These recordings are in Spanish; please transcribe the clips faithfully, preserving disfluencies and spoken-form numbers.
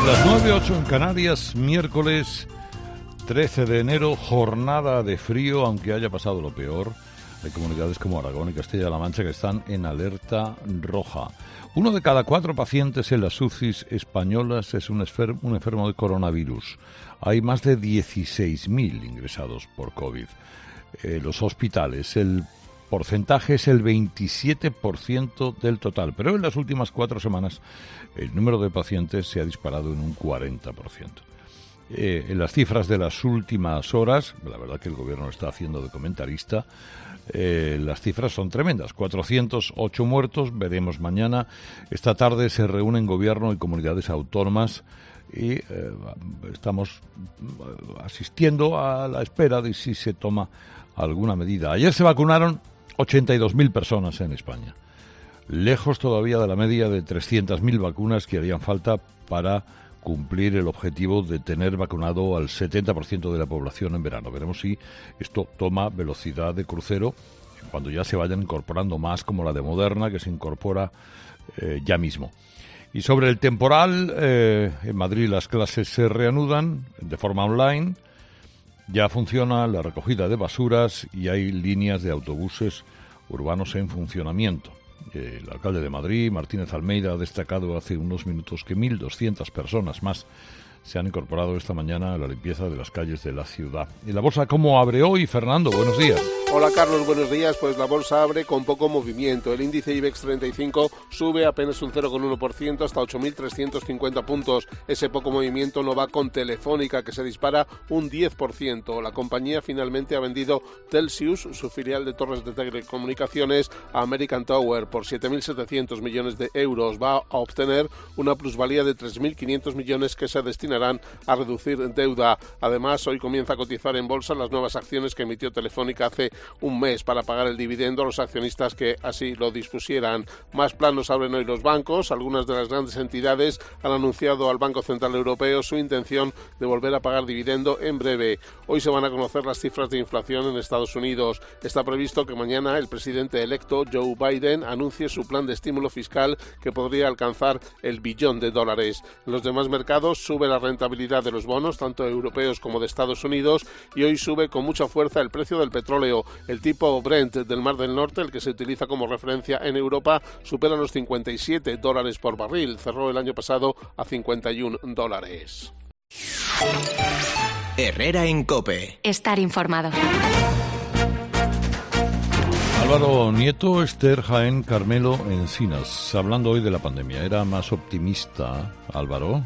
Las nueve ocho en Canarias, miércoles trece de enero, jornada de frío, aunque haya pasado lo peor. Hay comunidades como Aragón y Castilla-La Mancha que están en alerta roja. Uno de cada cuatro pacientes en las U C Is españolas es un, esfer- un enfermo de coronavirus. Hay más de dieciséis mil ingresados por COVID. Eh, los hospitales, el porcentaje es el veintisiete por ciento del total, pero en las últimas cuatro semanas el número de pacientes se ha disparado en un cuarenta por ciento. Eh, en las cifras de las últimas horas, la verdad que el gobierno está haciendo de comentarista, eh, las cifras son tremendas. cuatrocientos ocho muertos, veremos mañana. Esta tarde se reúnen gobierno y comunidades autónomas y eh, estamos asistiendo a la espera de si se toma alguna medida. Ayer se vacunaron ochenta y dos mil personas en España, lejos todavía de la media de trescientas mil vacunas que harían falta para cumplir el objetivo de tener vacunado al setenta por ciento de la población en verano. Veremos si esto toma velocidad de crucero cuando ya se vayan incorporando más, como la de Moderna, que se incorpora eh, ya mismo. Y sobre el temporal, eh, en Madrid las clases se reanudan de forma online. Ya funciona la recogida de basuras y hay líneas de autobuses urbanos en funcionamiento. El alcalde de Madrid, Martínez Almeida, ha destacado hace unos minutos que mil doscientas personas más se han incorporado esta mañana a la limpieza de las calles de la ciudad. ¿Y la bolsa cómo abre hoy, Fernando? Buenos días. Hola Carlos, buenos días. Pues la bolsa abre con poco movimiento. El índice IBEX treinta y cinco sube apenas un cero coma uno por ciento hasta ocho mil trescientos cincuenta puntos. Ese poco movimiento no va con Telefónica, que se dispara un diez por ciento. La compañía finalmente ha vendido Telxius, su filial de torres de telecomunicaciones, a American Tower por siete mil setecientos millones de euros. Va a obtener una plusvalía de tres mil quinientos millones que se destinarán a reducir deuda. Además, hoy comienza a cotizar en bolsa las nuevas acciones que emitió Telefónica hace un mes para pagar el dividendo a los accionistas que así lo dispusieran. Más planos abren hoy los bancos. Algunas de las grandes entidades han anunciado al Banco Central Europeo su intención de volver a pagar dividendo en breve. Hoy se van a conocer las cifras de inflación en Estados Unidos. Está previsto que mañana el presidente electo Joe Biden anuncie su plan de estímulo fiscal que podría alcanzar el billón de dólares. En los demás mercados sube la rentabilidad de los bonos, tanto europeos como de Estados Unidos, y hoy sube con mucha fuerza el precio del petróleo. El tipo Brent del Mar del Norte, el que se utiliza como referencia en Europa, supera los cincuenta y siete dólares por barril. Cerró el año pasado a cincuenta y uno dólares. Herrera en COPE. Estar informado. Álvaro Nieto, Esther Jaén, Carmelo Encinas. Hablando hoy de la pandemia, ¿era más optimista, Álvaro,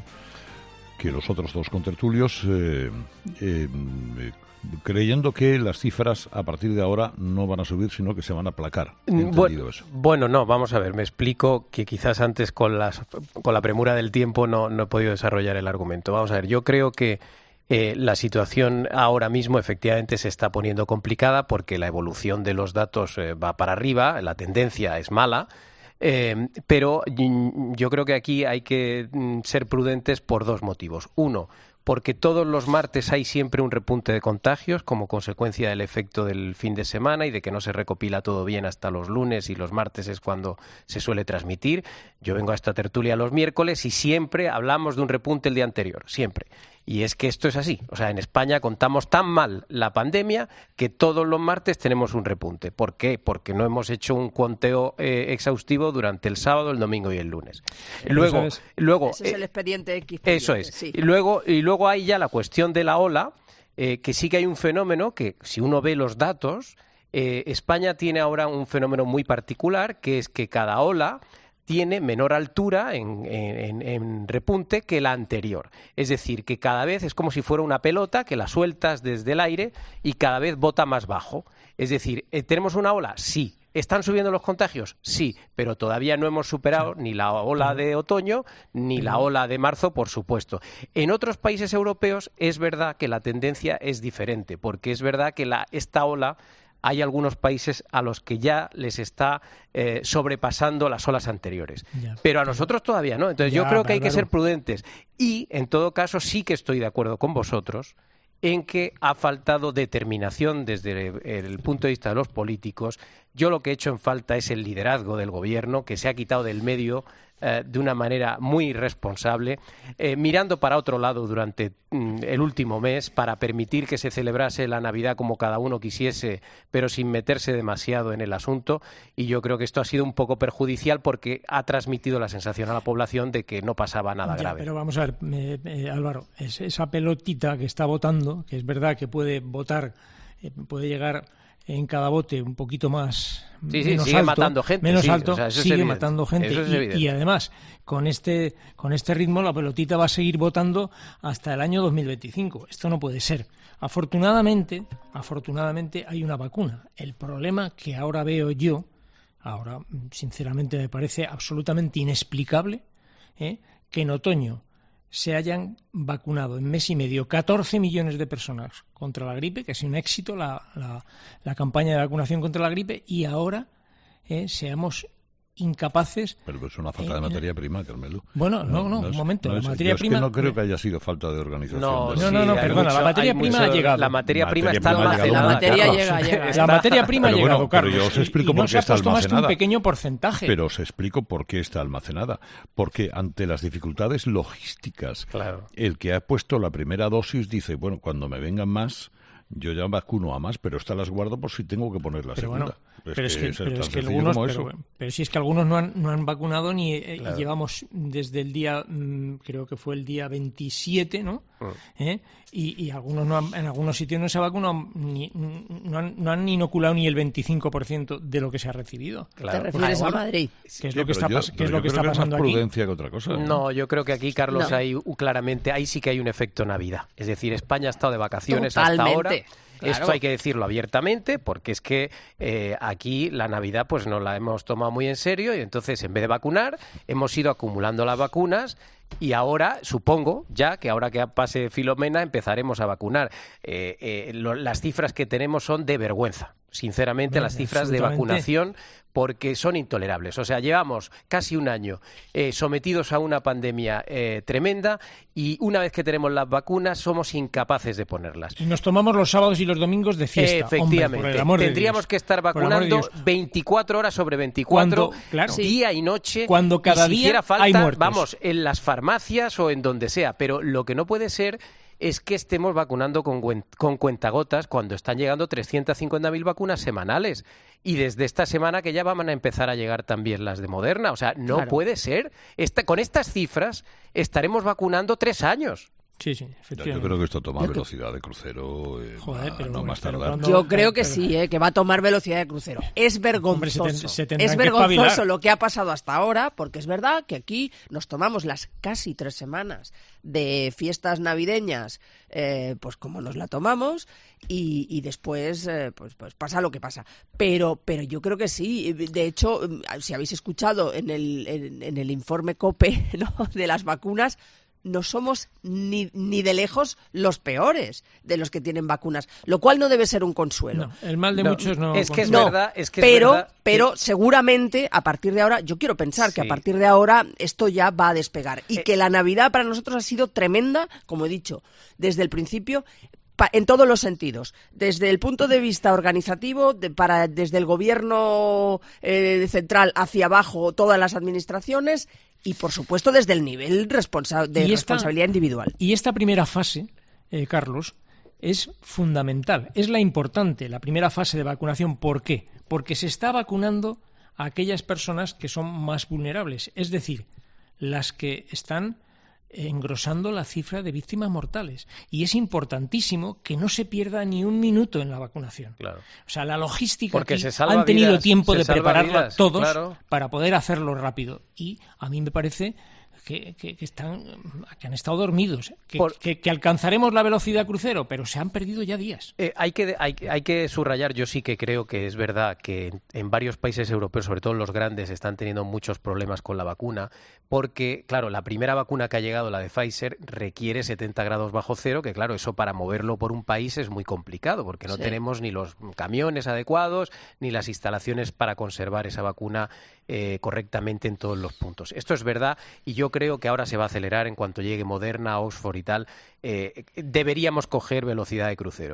que los otros dos contertulios, eh, eh, eh, creyendo que las cifras a partir de ahora no van a subir, sino que se van a aplacar? Bueno, eso. bueno, no, vamos a ver, me explico que quizás antes con, las, con la premura del tiempo no, no he podido desarrollar el argumento. Vamos a ver, yo creo que eh, la situación ahora mismo efectivamente se está poniendo complicada porque la evolución de los datos eh, va para arriba, la tendencia es mala. Eh, pero yo creo que aquí hay que ser prudentes por dos motivos. Uno, porque todos los martes hay siempre un repunte de contagios como consecuencia del efecto del fin de semana y de que no se recopila todo bien hasta los lunes y los martes es cuando se suele transmitir. Yo vengo a esta tertulia los miércoles y siempre hablamos de un repunte el día anterior, siempre. Y es que esto es así. O sea, en España contamos tan mal la pandemia que todos los martes tenemos un repunte. ¿Por qué? Porque no hemos hecho un conteo eh, exhaustivo durante el sábado, el domingo y el lunes. Luego, es, luego ese es el expediente X. Eso es. Sí. Y luego, y luego hay ya la cuestión de la ola, eh, que sí que hay un fenómeno que, si uno ve los datos, eh, España tiene ahora un fenómeno muy particular, que es que cada ola tiene menor altura en, en, en repunte que la anterior. Es decir, que cada vez es como si fuera una pelota que la sueltas desde el aire y cada vez bota más bajo. Es decir, ¿tenemos una ola? Sí. ¿Están subiendo los contagios? Sí, pero todavía no hemos superado ni la ola de otoño ni la ola de marzo, por supuesto. En otros países europeos es verdad que la tendencia es diferente, porque es verdad que la, esta ola hay algunos países a los que ya les está eh, sobrepasando las olas anteriores. Ya, pero a nosotros todavía no. Entonces ya, yo creo que hay claro. que ser prudentes. Y, en todo caso, sí que estoy de acuerdo con vosotros en que ha faltado determinación desde el punto de vista de los políticos Yo lo que he hecho en falta es el liderazgo del gobierno, que se ha quitado del medio eh, de una manera muy irresponsable, eh, mirando para otro lado durante mm, el último mes para permitir que se celebrase la Navidad como cada uno quisiese, pero sin meterse demasiado en el asunto. Y yo creo que esto ha sido un poco perjudicial porque ha transmitido la sensación a la población de que no pasaba nada ya, grave. Pero vamos a ver, eh, eh, Álvaro, es esa pelotita que está votando, que es verdad que puede votar, eh, puede llegar en cada bote un poquito más sí, sí, menos sigue alto, matando gente, menos sí, alto, o sea, eso sigue es matando gente eso es y, evidente. y además con este con este ritmo la pelotita va a seguir votando hasta el año dos mil veinticinco. Esto no puede ser. Afortunadamente, afortunadamente hay una vacuna. El problema que ahora veo yo, ahora sinceramente me parece absolutamente inexplicable, ¿eh? que en otoño se hayan vacunado en mes y medio catorce millones de personas contra la gripe, que ha sido un éxito la, la, la campaña de vacunación contra la gripe, y ahora eh, seamos incapaces... Pero es una falta de eh, materia prima, Carmelo. Bueno, no, no, no un es, momento. No la es, materia yo es prima... que no creo que haya sido falta de organización. No, de no, la- no, no, hay perdona, mucho- la materia hay prima mucho- ha llegado. La materia prima Materia está prima ha llegado. almacenada. La materia Carlos. llega, llega. La materia prima Pero ha llegado, bueno, pero Carlos. yo os explico y, y por no qué se ha está puesto más que un almacenada. pequeño porcentaje. Pero os explico por qué está almacenada. Porque ante las dificultades logísticas, Claro. el que ha puesto la primera dosis dice, bueno, cuando me vengan más, yo ya vacuno a más, pero estas las guardo por si tengo que poner la pero segunda. bueno, pero es que, es pero tan es que sencillo algunos, como pero, eso. pero si es que algunos no han, no han vacunado ni eh, Claro. y llevamos desde el día, mm, creo que fue el día veintisiete, ¿no? Mm. ¿Eh? Y, y algunos no han- en algunos sitios no se ha vacunado, ni, no, han, no han inoculado ni el veinticinco por ciento de lo que se ha recibido. Claro. ¿Te refieres Por a favor. Madrid? Que es Sí, lo que pero está, yo- pas- que pero es lo yo que creo está es pasando más aquí. prudencia que otra cosa. No, yo creo que aquí, Carlos, No. hay uh, claramente, ahí sí que hay un efecto Navidad. Es decir, España ha estado de vacaciones hasta Totalmente, ahora. claro. Esto hay que decirlo abiertamente, porque es que eh, aquí la Navidad pues nos la hemos tomado muy en serio y entonces en vez de vacunar hemos ido acumulando las vacunas. Y ahora, supongo, ya que ahora que pase Filomena, empezaremos a vacunar. Eh, eh, lo- las cifras que tenemos son de vergüenza, sinceramente, No, las cifras de absolutamente. vacunación, porque son intolerables. O sea, llevamos casi un año eh, sometidos a una pandemia eh, tremenda y una vez que tenemos las vacunas somos incapaces de ponerlas. Y nos tomamos los sábados y los domingos de fiesta. Efectivamente. Hombre, por el amor de Tendríamos Dios. que estar Por el amor de vacunando Dios. veinticuatro horas sobre veinticuatro, Cuando- claro. Sí. día y noche. Cuando cada y si día hiciera falta, hay muertos. vamos, en las farmacias o en donde sea. Pero lo que no puede ser es que estemos vacunando con, cuen- con cuentagotas cuando están llegando trescientas cincuenta mil vacunas semanales. Y desde esta semana que ya van a empezar a llegar también las de Moderna. O sea, no Claro. puede ser. Esta, con estas cifras estaremos vacunando tres años. Sí, sí, Ya, yo efectivamente. creo que esto toma Yo que- velocidad de crucero, eh, Joder, a pero- no más pero tardar. cuando- Yo creo que pero- sí, ¿eh? que va a tomar velocidad de crucero. Es vergonzoso. Hombre, se ten- se tendrán es que vergonzoso espabilar. lo que ha pasado hasta ahora, porque es verdad que aquí nos tomamos las casi tres semanas de fiestas navideñas, eh, pues como nos la tomamos, y, y después eh, pues, pues pasa lo que pasa. Pero, pero yo creo que sí. De hecho, si habéis escuchado en el, en, en el informe COPE, ¿no?, de las vacunas, no somos ni, ni de lejos los peores de los que tienen vacunas, lo cual no debe ser un consuelo. No, el mal de No, muchos no... es que es consuela. No, verdad, es que es pero, verdad que- pero seguramente a partir de ahora, yo quiero pensar que a Sí. partir de ahora esto ya va a despegar y Eh. que la Navidad para nosotros ha sido tremenda, como he dicho, desde el principio, pa- en todos los sentidos, desde el punto de vista organizativo, de- para desde el gobierno eh, central hacia abajo, todas las administraciones y por supuesto desde el nivel responsa- de Y esta- responsabilidad individual. Y esta primera fase, eh, Carlos, es fundamental, es la importante, la primera fase de vacunación. ¿Por qué? Porque se está vacunando a aquellas personas que son más vulnerables, es decir, las que están engrosando la cifra de víctimas mortales. Y es importantísimo que no se pierda ni un minuto en la vacunación. Claro. O sea, la logística Porque aquí se salva han tenido vidas, tiempo se de salva prepararla vidas, todos claro. para poder hacerlo rápido. Y a mí me parece que, que- que están, que han estado dormidos, que, Por- que- que alcanzaremos la velocidad crucero, pero se han perdido ya días. Eh, hay, que, hay, hay que subrayar, yo sí que creo que es verdad que en, en varios países europeos, sobre todo los grandes, están teniendo muchos problemas con la vacuna, porque, claro, la primera vacuna que ha llegado, la de Pfizer, requiere setenta grados bajo cero, que claro, eso para moverlo por un país es muy complicado, porque no Sí. tenemos ni los camiones adecuados, ni las instalaciones para conservar esa vacuna eh, correctamente en todos los puntos. Esto es verdad y yo creo que ahora se va a acelerar en cuanto llegue Moderna, Oxford y tal. Eh, deberíamos coger velocidad de crucero.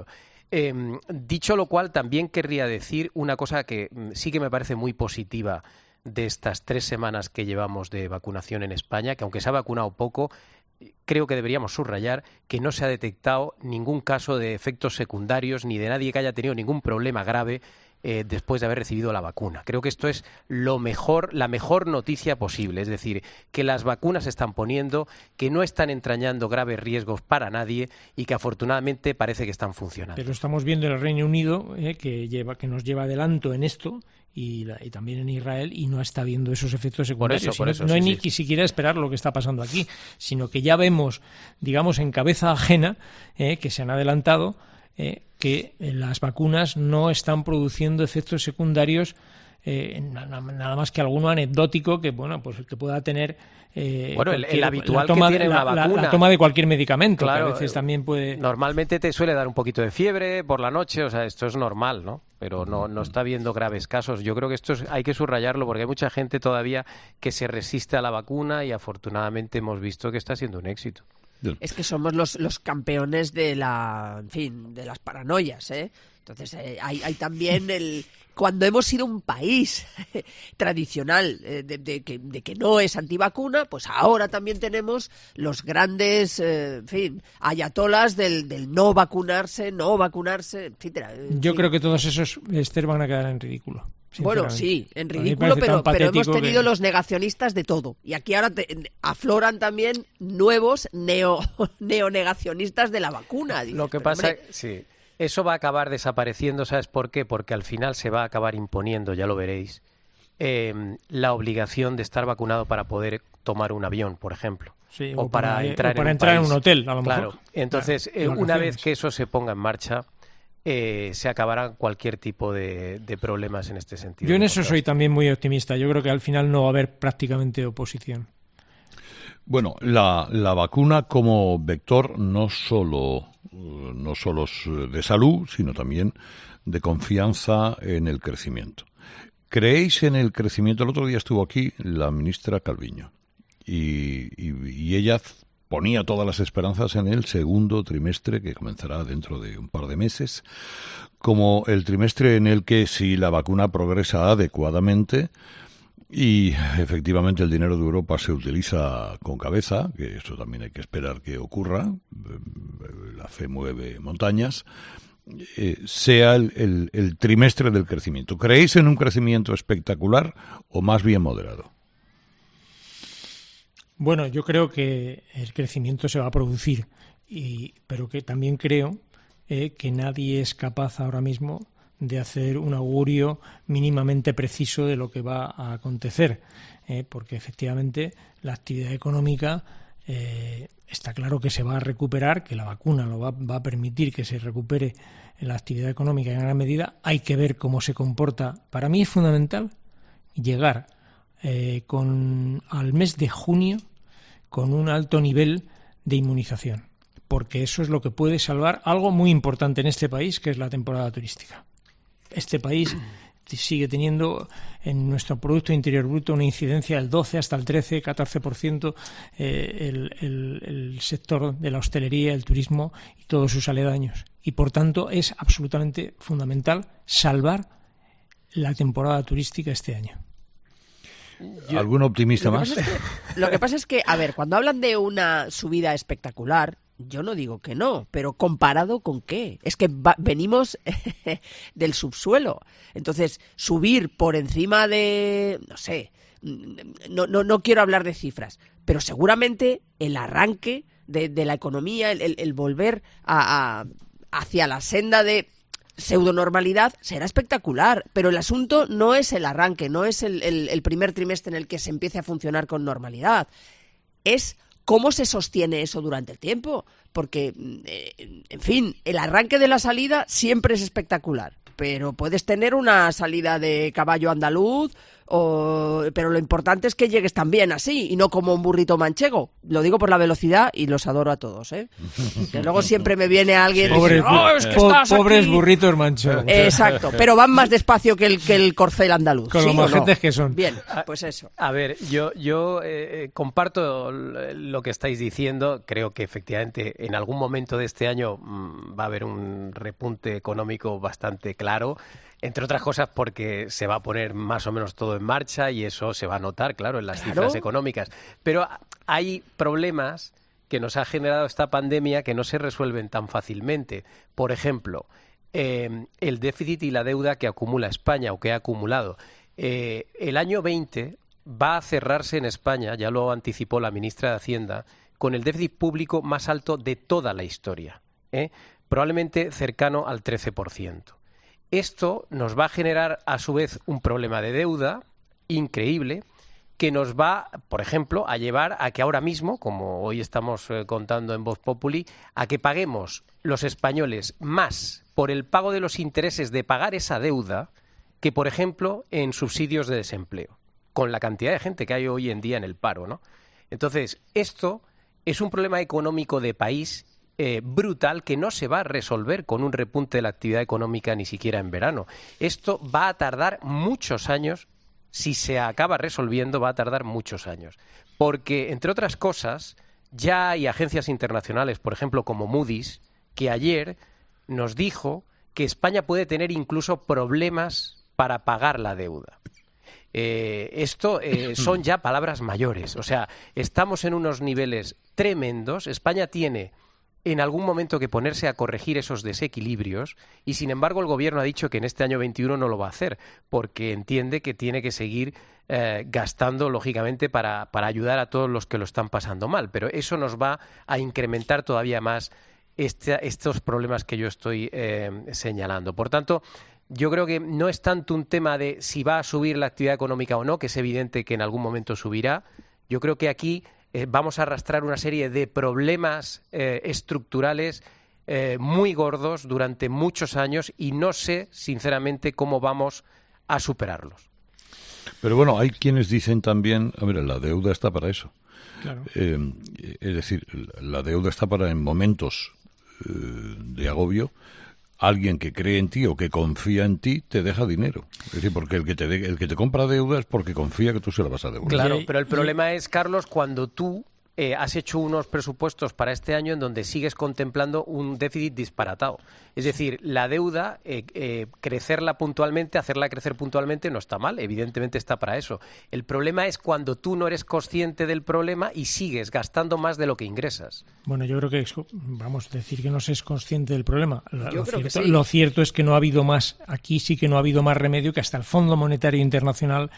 Eh, dicho lo cual, también querría decir una cosa que sí que me parece muy positiva de estas tres semanas que llevamos de vacunación en España, que aunque se ha vacunado poco, creo que deberíamos subrayar que no se ha detectado ningún caso de efectos secundarios ni de nadie que haya tenido ningún problema grave eh, después de haber recibido la vacuna. Creo que esto es lo mejor, la mejor noticia posible, es decir, que las vacunas se están poniendo, que no están entrañando graves riesgos para nadie y que afortunadamente parece que están funcionando. Pero estamos viendo en el Reino Unido eh, que lleva que nos lleva adelanto en esto. Y, la, y también en Israel, y no está viendo esos efectos secundarios. Por eso, por eso, no no sí, hay sí. ni que siquiera esperar lo que está pasando aquí, sino que ya vemos, digamos, en cabeza ajena, eh, que se han adelantado, eh, que las vacunas no están produciendo efectos secundarios, eh, nada, nada más que alguno anecdótico que, bueno, pues que pueda tener eh, bueno, el, el habitual la toma, que tiene la, una la, vacuna. la toma de cualquier medicamento, Claro, que a veces también puede... Normalmente te suele dar un poquito de fiebre por la noche, o sea, esto es normal, ¿no? Pero no, no está habiendo graves casos. Yo creo que esto es, hay que subrayarlo porque hay mucha gente todavía que se resiste a la vacuna y afortunadamente hemos visto que está siendo un éxito. Es que somos los, los campeones de la, en fin, de las paranoias, ¿eh? Entonces eh, hay, hay también el... Cuando hemos sido un país tradicional eh, de, de, que, de que no es antivacuna, pues ahora también tenemos los grandes, eh, en fin, ayatolas del, del no vacunarse, no vacunarse, etcétera. Yo fin. creo que todos esos, Esther, van a quedar en ridículo. Bueno, sí, en ridículo, pero, pero hemos tenido que... los negacionistas de todo. Y aquí ahora te, afloran también nuevos neo, neonegacionistas de la vacuna. Lo que pasa es sí. Eso va a acabar desapareciendo, ¿sabes por qué? Porque al final se va a acabar imponiendo, ya lo veréis, eh, la obligación de estar vacunado para poder tomar un avión, por ejemplo. Sí, o, o para, para entrar, o para en, un entrar país. en un hotel, a lo claro. mejor. Entonces, claro, eh, una vez que eso se ponga en marcha, eh, se acabará cualquier tipo de, de problemas en este sentido. Yo en eso soy también muy optimista. Yo creo que al final no va a haber prácticamente oposición. Bueno, la, la vacuna como vector no solo, no solo es de salud, sino también de confianza en el crecimiento. ¿Creéis en el crecimiento? El otro día estuvo aquí la ministra Calviño y, y, y ella ponía todas las esperanzas en el segundo trimestre, que comenzará dentro de un par de meses, como el trimestre en el que, si la vacuna progresa adecuadamente y efectivamente el dinero de Europa se utiliza con cabeza, que esto también hay que esperar que ocurra, la fe mueve montañas, eh, sea el, el, el trimestre del crecimiento. ¿Creéis en un crecimiento espectacular o más bien moderado? Bueno, yo creo que el crecimiento se va a producir, y, pero que también creo eh, que nadie es capaz ahora mismo de hacer un augurio mínimamente preciso de lo que va a acontecer, eh, porque efectivamente la actividad económica eh, está claro que se va a recuperar, que la vacuna lo va, va a permitir que se recupere en la actividad económica en gran medida. Hay que ver cómo se comporta. Para mí es fundamental llegar eh, con al mes de junio con un alto nivel de inmunización, porque eso es lo que puede salvar algo muy importante en este país, que es la temporada turística. Este país sigue teniendo en nuestro Producto Interior Bruto una incidencia del doce hasta el trece, catorce por ciento, eh, el, el, el sector de la hostelería, el turismo y todos sus aledaños. Y por tanto es absolutamente fundamental salvar la temporada turística este año. ¿Algún optimista lo más? Que que, lo que pasa es que, a ver, cuando hablan de una subida espectacular, yo no digo que no, pero ¿comparado con qué? Es que va, venimos del subsuelo. Entonces, subir por encima de, no sé, no, no, no quiero hablar de cifras, pero seguramente el arranque de, de la economía, el, el, el volver a, a, hacia la senda de pseudonormalidad será espectacular, pero el asunto no es el arranque, no es el, el, el primer trimestre en el que se empiece a funcionar con normalidad, es cómo se sostiene eso durante el tiempo, porque, eh, en fin, el arranque de la salida siempre es espectacular, pero puedes tener una salida de caballo andaluz O, pero lo importante es que llegues también así y no como un burrito manchego. Lo digo por la velocidad y los adoro a todos, ¿eh? Que luego siempre me viene alguien Pobres, y dice, oh, es que po- estás pobres aquí". burritos manchegos. Exacto, pero van más despacio que el, que el corcel andaluz. Con ¿sí lo o no? majetes que son. Bien, pues eso. A ver, yo, yo eh, comparto lo que estáis diciendo. Creo que efectivamente en algún momento de este año mmm, va a haber un repunte económico bastante claro. Entre otras cosas porque se va a poner más o menos todo en marcha y eso se va a notar, claro, en las Claro. cifras económicas. Pero hay problemas que nos ha generado esta pandemia que no se resuelven tan fácilmente. Por ejemplo, eh, el déficit y la deuda que acumula España o que ha acumulado. Eh, el año veinte va a cerrarse en España, ya lo anticipó la ministra de Hacienda, con el déficit público más alto de toda la historia, ¿eh? Probablemente cercano al trece por ciento. Esto nos va a generar, a su vez, un problema de deuda increíble que nos va, por ejemplo, a llevar a que ahora mismo, como hoy estamos eh, contando en Voz Populi, a que paguemos los españoles más por el pago de los intereses de pagar esa deuda que, por ejemplo, en subsidios de desempleo, con la cantidad de gente que hay hoy en día en el paro, ¿no? Entonces, esto es un problema económico de país Eh, brutal que no se va a resolver con un repunte de la actividad económica ni siquiera en verano. Esto va a tardar muchos años, si se acaba resolviendo va a tardar muchos años, porque entre otras cosas ya hay agencias internacionales, por ejemplo como Moody's, que ayer nos dijo que España puede tener incluso problemas para pagar la deuda. Eh, esto eh, son ya palabras mayores, o sea, estamos en unos niveles tremendos. España tiene en algún momento que ponerse a corregir esos desequilibrios y, sin embargo, el Gobierno ha dicho que en este año veintiuno no lo va a hacer porque entiende que tiene que seguir eh, gastando, lógicamente, para, para ayudar a todos los que lo están pasando mal. Pero eso nos va a incrementar todavía más este, estos problemas que yo estoy eh, señalando. Por tanto, yo creo que no es tanto un tema de si va a subir la actividad económica o no, que es evidente que en algún momento subirá. Yo creo que aquí Eh, vamos a arrastrar una serie de problemas eh, estructurales eh, muy gordos durante muchos años y no sé, sinceramente, cómo vamos a superarlos. Pero bueno, hay quienes dicen también, a ver, la deuda está para eso. Claro. Eh, es decir, la deuda está para en momentos eh, de agobio. Alguien que cree en ti o que confía en ti te deja dinero. Es decir, porque el que te de, el que te compra deuda es porque confía que tú se la vas a devolver. Claro, Y- pero el y- problema es, Carlos, cuando tú eh, has hecho unos presupuestos para este año en donde sigues contemplando un déficit disparatado. Es decir, la deuda, eh, eh, crecerla puntualmente, hacerla crecer puntualmente no está mal, evidentemente está para eso. El problema es cuando tú no eres consciente del problema y sigues gastando más de lo que ingresas. Bueno, yo creo que es, vamos a decir que no se es consciente del problema. Lo, Yo lo creo que cierto, sí. lo cierto es que no ha habido más, aquí sí que no ha habido más remedio que hasta el Fondo Monetario Internacional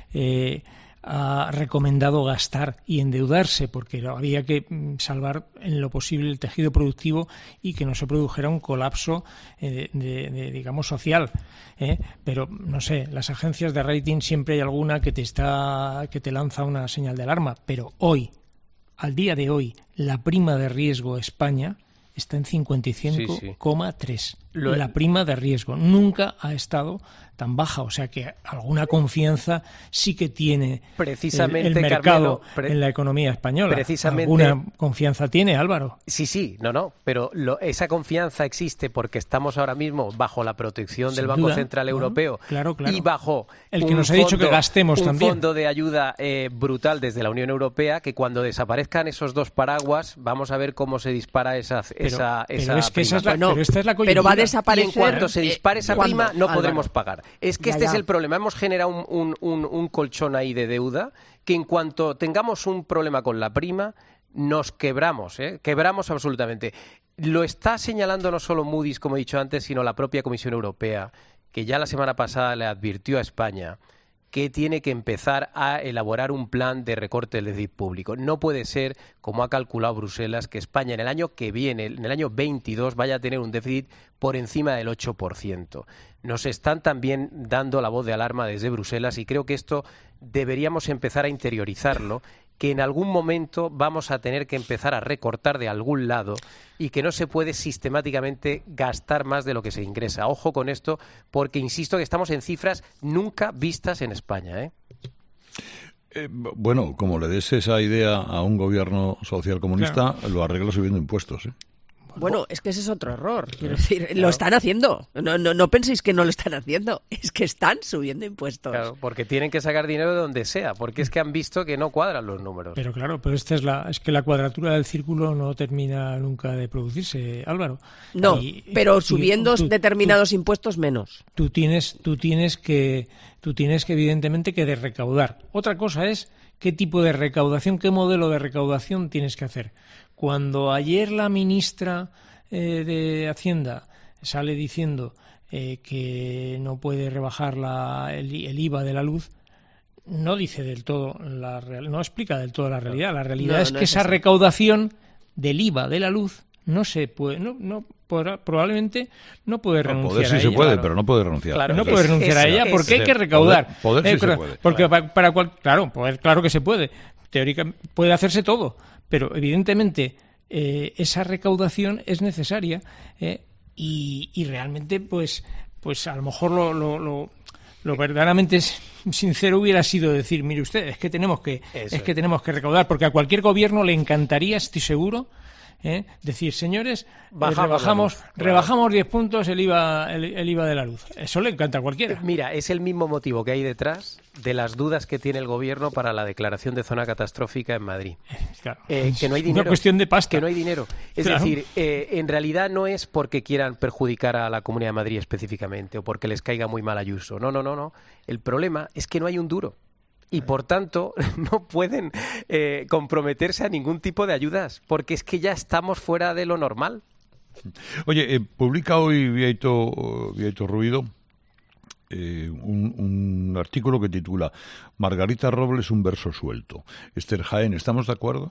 eh, ha recomendado gastar y endeudarse porque había que mm, salvar en lo posible el tejido productivo y que no se produjera un colapso eh, de, de, digamos, social. ¿eh? Pero, no sé, las agencias de rating siempre hay alguna que te está que te lanza una señal de alarma, pero hoy, al día de hoy, la prima de riesgo España está en cincuenta y cinco coma tres. Sí, sí. Lo... La prima de riesgo nunca ha estado tan baja, o sea que alguna confianza sí que tiene precisamente, el, el mercado Carmelo, pre... en la economía española. Precisamente... ¿Alguna confianza tiene, Álvaro? Sí, sí, no, no, pero lo, esa confianza existe porque estamos ahora mismo bajo la protección Sin del Banco duda, Central ¿no? Europeo Claro, claro. y bajo el que un nos ha fondo, dicho que gastemos un también. fondo de ayuda eh, brutal desde la Unión Europea, que cuando desaparezcan esos dos paraguas vamos a ver cómo se dispara esa Pero, esa, pero esa es que esa prima. es la, Bueno, pero esta es la coyuntura. pero va a Y desaparecer. en cuanto se dispare esa ¿cuándo, prima, no Álvaro? podremos pagar. Es que Ya, este ya. es el problema. Hemos generado un, un, un, un colchón ahí de deuda que en cuanto tengamos un problema con la prima, nos quebramos, ¿eh? Quebramos absolutamente. Lo está señalando no solo Moody's, como he dicho antes, sino la propia Comisión Europea, que ya la semana pasada le advirtió a España que tiene que empezar a elaborar un plan de recorte del déficit público. No puede ser, como ha calculado Bruselas, que España en el año que viene, en el año veintidós, vaya a tener un déficit por encima del ocho por ciento. Nos están también dando la voz de alarma desde Bruselas y creo que esto deberíamos empezar a interiorizarlo que en algún momento vamos a tener que empezar a recortar de algún lado y que no se puede sistemáticamente gastar más de lo que se ingresa. Ojo con esto, porque insisto que estamos en cifras nunca vistas en España, ¿eh? Eh, bueno, como le des esa idea a un gobierno socialcomunista, claro, lo arregla subiendo impuestos, ¿eh? Bueno, es que ese es otro error. Quiero decir, claro, lo están haciendo. No, no, no penséis que no lo están haciendo. Es que están subiendo impuestos. Claro, porque tienen que sacar dinero de donde sea, porque es que han visto que no cuadran los números. Pero claro, pero esta es la, es que la cuadratura del círculo no termina nunca de producirse, Álvaro. No, y, pero y, subiendo tú, determinados tú, impuestos menos. Tú tienes, tú tienes que, tú tienes que evidentemente que de recaudar. Otra cosa es qué tipo de recaudación, qué modelo de recaudación tienes que hacer. Cuando ayer la ministra eh, de Hacienda sale diciendo eh, que no puede rebajar la, el, el I V A de la luz, no dice del todo la real, no explica del todo la realidad. La realidad no, es no que es esa así. Recaudación del I V A de la luz no se puede, no, no podrá, probablemente no puede no, renunciar poder sí a ella. se puede, claro. pero no puede renunciar. Claro, no puede renunciar es, a ella porque es, hay que recaudar. Poder, poder sí eh, se puede. Porque claro. para, para cual, claro, poder, claro que se puede. Teóricamente puede hacerse todo, pero evidentemente eh, esa recaudación es necesaria eh, y, y realmente, pues, pues a lo mejor lo, lo, lo, lo verdaderamente sincero hubiera sido decir, mire usted, es que tenemos que, Eso es que tenemos que recaudar, porque a cualquier gobierno le encantaría, estoy seguro, ¿Eh? decir, señores, bajamos, eh, rebajamos, claro. rebajamos diez puntos el I V A, el, el I V A de la luz. Eso le encanta a cualquiera. Mira, es el mismo motivo que hay detrás de las dudas que tiene el gobierno para la declaración de zona catastrófica en Madrid. Claro. Eh, que no hay dinero. Una cuestión de pasta. Que no hay dinero. Es claro. decir, eh, en realidad no es porque quieran perjudicar a la Comunidad de Madrid específicamente o porque les caiga muy mal Ayuso. No, no, no, no. El problema es que no hay un duro. Y, por tanto, no pueden eh, comprometerse a ningún tipo de ayudas, porque es que ya estamos fuera de lo normal. Oye, eh, publica hoy Vieito, Vieito Ruido eh, un, un artículo que titula Margarita Robles, un verso suelto. Esther Jaén, ¿estamos de acuerdo?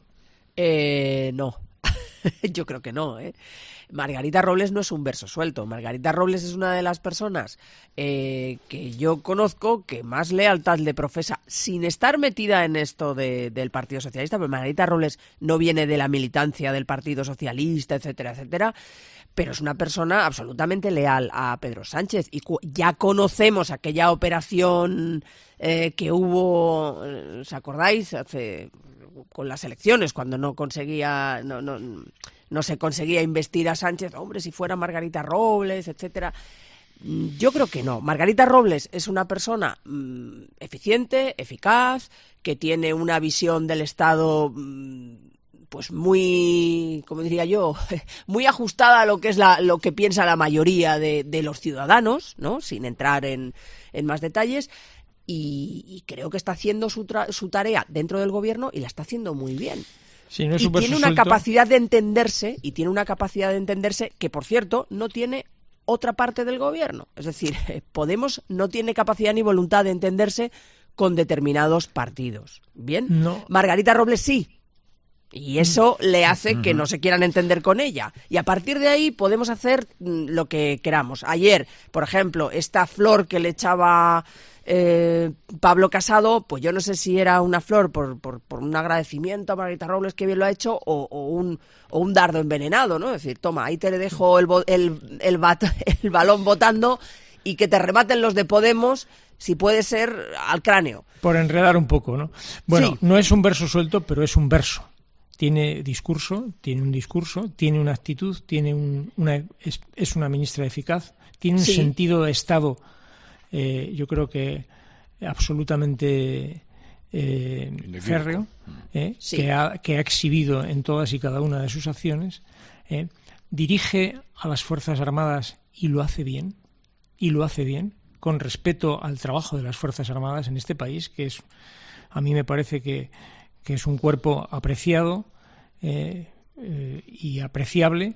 Eh, no. Yo creo que no, ¿eh? Margarita Robles no es un verso suelto. Margarita Robles es una de las personas eh, que yo conozco que más lealtad le profesa, sin estar metida en esto de, del Partido Socialista, porque Margarita Robles no viene de la militancia del Partido Socialista, etcétera, etcétera, pero es una persona absolutamente leal a Pedro Sánchez. Y cu- ya conocemos aquella operación eh, que hubo, ¿os acordáis? Hace... con las elecciones, cuando no conseguía, no, no, no se conseguía investir a Sánchez, hombre, si fuera Margarita Robles, etcétera. Yo creo que no. Margarita Robles es una persona mmm, eficiente, eficaz, que tiene una visión del Estado mmm, pues muy, como diría yo, muy ajustada a lo que es la, lo que piensa la mayoría de, de los ciudadanos, ¿no? Sin entrar en, en más detalles. Y, y creo que está haciendo su, tra- su tarea dentro del gobierno y la está haciendo muy bien. Sí, no es y un tiene una suelto. capacidad de entenderse, y tiene una capacidad de entenderse que, por cierto, no tiene otra parte del gobierno. Es decir, Podemos no tiene capacidad ni voluntad de entenderse con determinados partidos. ¿Bien? No. Margarita Robles sí. Y eso le hace que no se quieran entender con ella. Y a partir de ahí podemos hacer lo que queramos. Ayer, por ejemplo, esta flor que le echaba eh, Pablo Casado, pues yo no sé si era una flor por, por, por un agradecimiento a Margarita Robles, que bien lo ha hecho, o, o, un, o un dardo envenenado, ¿no? Es decir, toma, ahí te le dejo el, el, el, bat, el balón botando y que te rematen los de Podemos, si puede ser, al cráneo. Por enredar un poco, ¿no? Bueno, Sí. no es un verso suelto, pero es un verso. Tiene discurso, tiene un discurso, tiene una actitud, tiene un, una es, es una ministra eficaz, tiene un Sí. sentido de Estado, eh, yo creo que absolutamente eh, férreo, eh, Sí. que, ha, que ha exhibido en todas y cada una de sus acciones. Eh, dirige a las Fuerzas Armadas y lo hace bien, y lo hace bien, con respeto al trabajo de las Fuerzas Armadas en este país, que es, a mí me parece que que es un cuerpo apreciado eh, eh, y apreciable,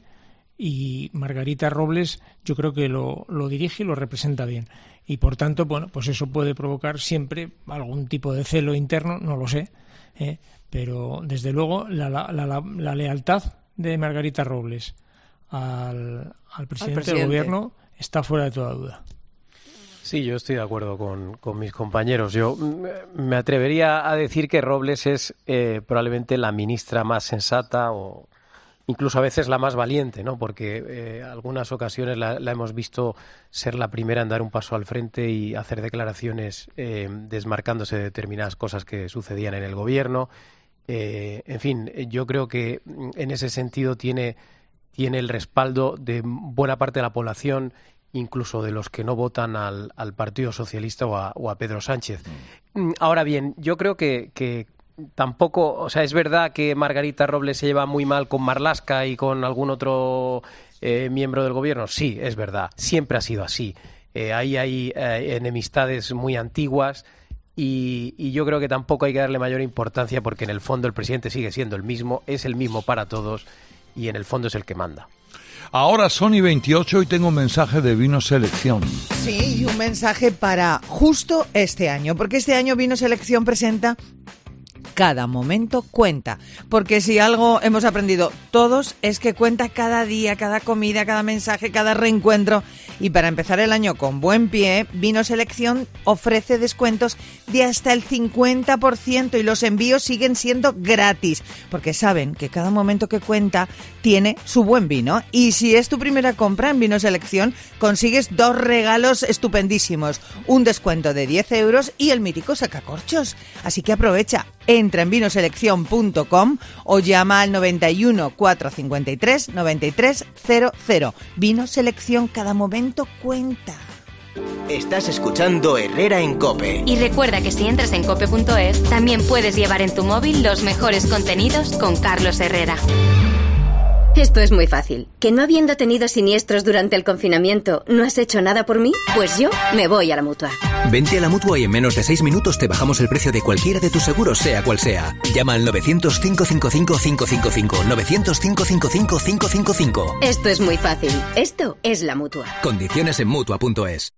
y Margarita Robles yo creo que lo, lo dirige y lo representa bien. Y por tanto, bueno, pues eso puede provocar siempre algún tipo de celo interno, no lo sé, eh, pero desde luego la, la, la, la lealtad de Margarita Robles al, al, presidente, al presidente del gobierno está fuera de toda duda. Sí, yo estoy de acuerdo con, con mis compañeros. Yo me atrevería a decir que Robles es eh, probablemente la ministra más sensata o incluso a veces la más valiente, ¿no? Porque eh, algunas ocasiones la, la hemos visto ser la primera en dar un paso al frente y hacer declaraciones eh, desmarcándose de determinadas cosas que sucedían en el gobierno. Eh, en fin, yo creo que en ese sentido tiene, tiene el respaldo de buena parte de la población, incluso de los que no votan al, al Partido Socialista o a, o a Pedro Sánchez. Mm. Ahora bien, yo creo que, que tampoco, o sea, es verdad que Margarita Robles se lleva muy mal con Marlaska y con algún otro eh, miembro del gobierno. Sí, es verdad, siempre ha sido así. Eh, ahí hay eh, enemistades muy antiguas y, y yo creo que tampoco hay que darle mayor importancia porque en el fondo el presidente sigue siendo el mismo, es el mismo para todos y en el fondo es el que manda. Ahora son y veintiocho y tengo un mensaje de Vino Selección. Sí, y un mensaje para justo este año, porque este año Vino Selección presenta Cada momento cuenta, porque si algo hemos aprendido todos es que cuenta cada día, cada comida, cada mensaje, cada reencuentro. Y para empezar el año con buen pie, Vino Selección ofrece descuentos de hasta el cincuenta por ciento y los envíos siguen siendo gratis, porque saben que cada momento que cuenta tiene su buen vino. Y si es tu primera compra en Vino Selección, consigues dos regalos estupendísimos, un descuento de diez euros y el mítico sacacorchos. Así que aprovecha. Entra en vinoselección punto com o llama al noventa y uno, cuatrocientos cincuenta y tres, noventa y tres cero cero. Vino Selección, cada momento cuenta. Estás escuchando Herrera en COPE. Y recuerda que si entras en cope punto es, también puedes llevar en tu móvil los mejores contenidos con Carlos Herrera. Esto es muy fácil. ¿Que no habiendo tenido siniestros durante el confinamiento, no has hecho nada por mí? Pues yo me voy a la Mutua. Vente a la Mutua y en menos de seis minutos te bajamos el precio de cualquiera de tus seguros, sea cual sea. Llama al novecientos, cinco cinco cinco, cinco cinco cinco, novecientos, cinco cinco cinco, cinco cinco cinco. Esto es muy fácil. Esto es la Mutua. Condiciones en Mutua punto es.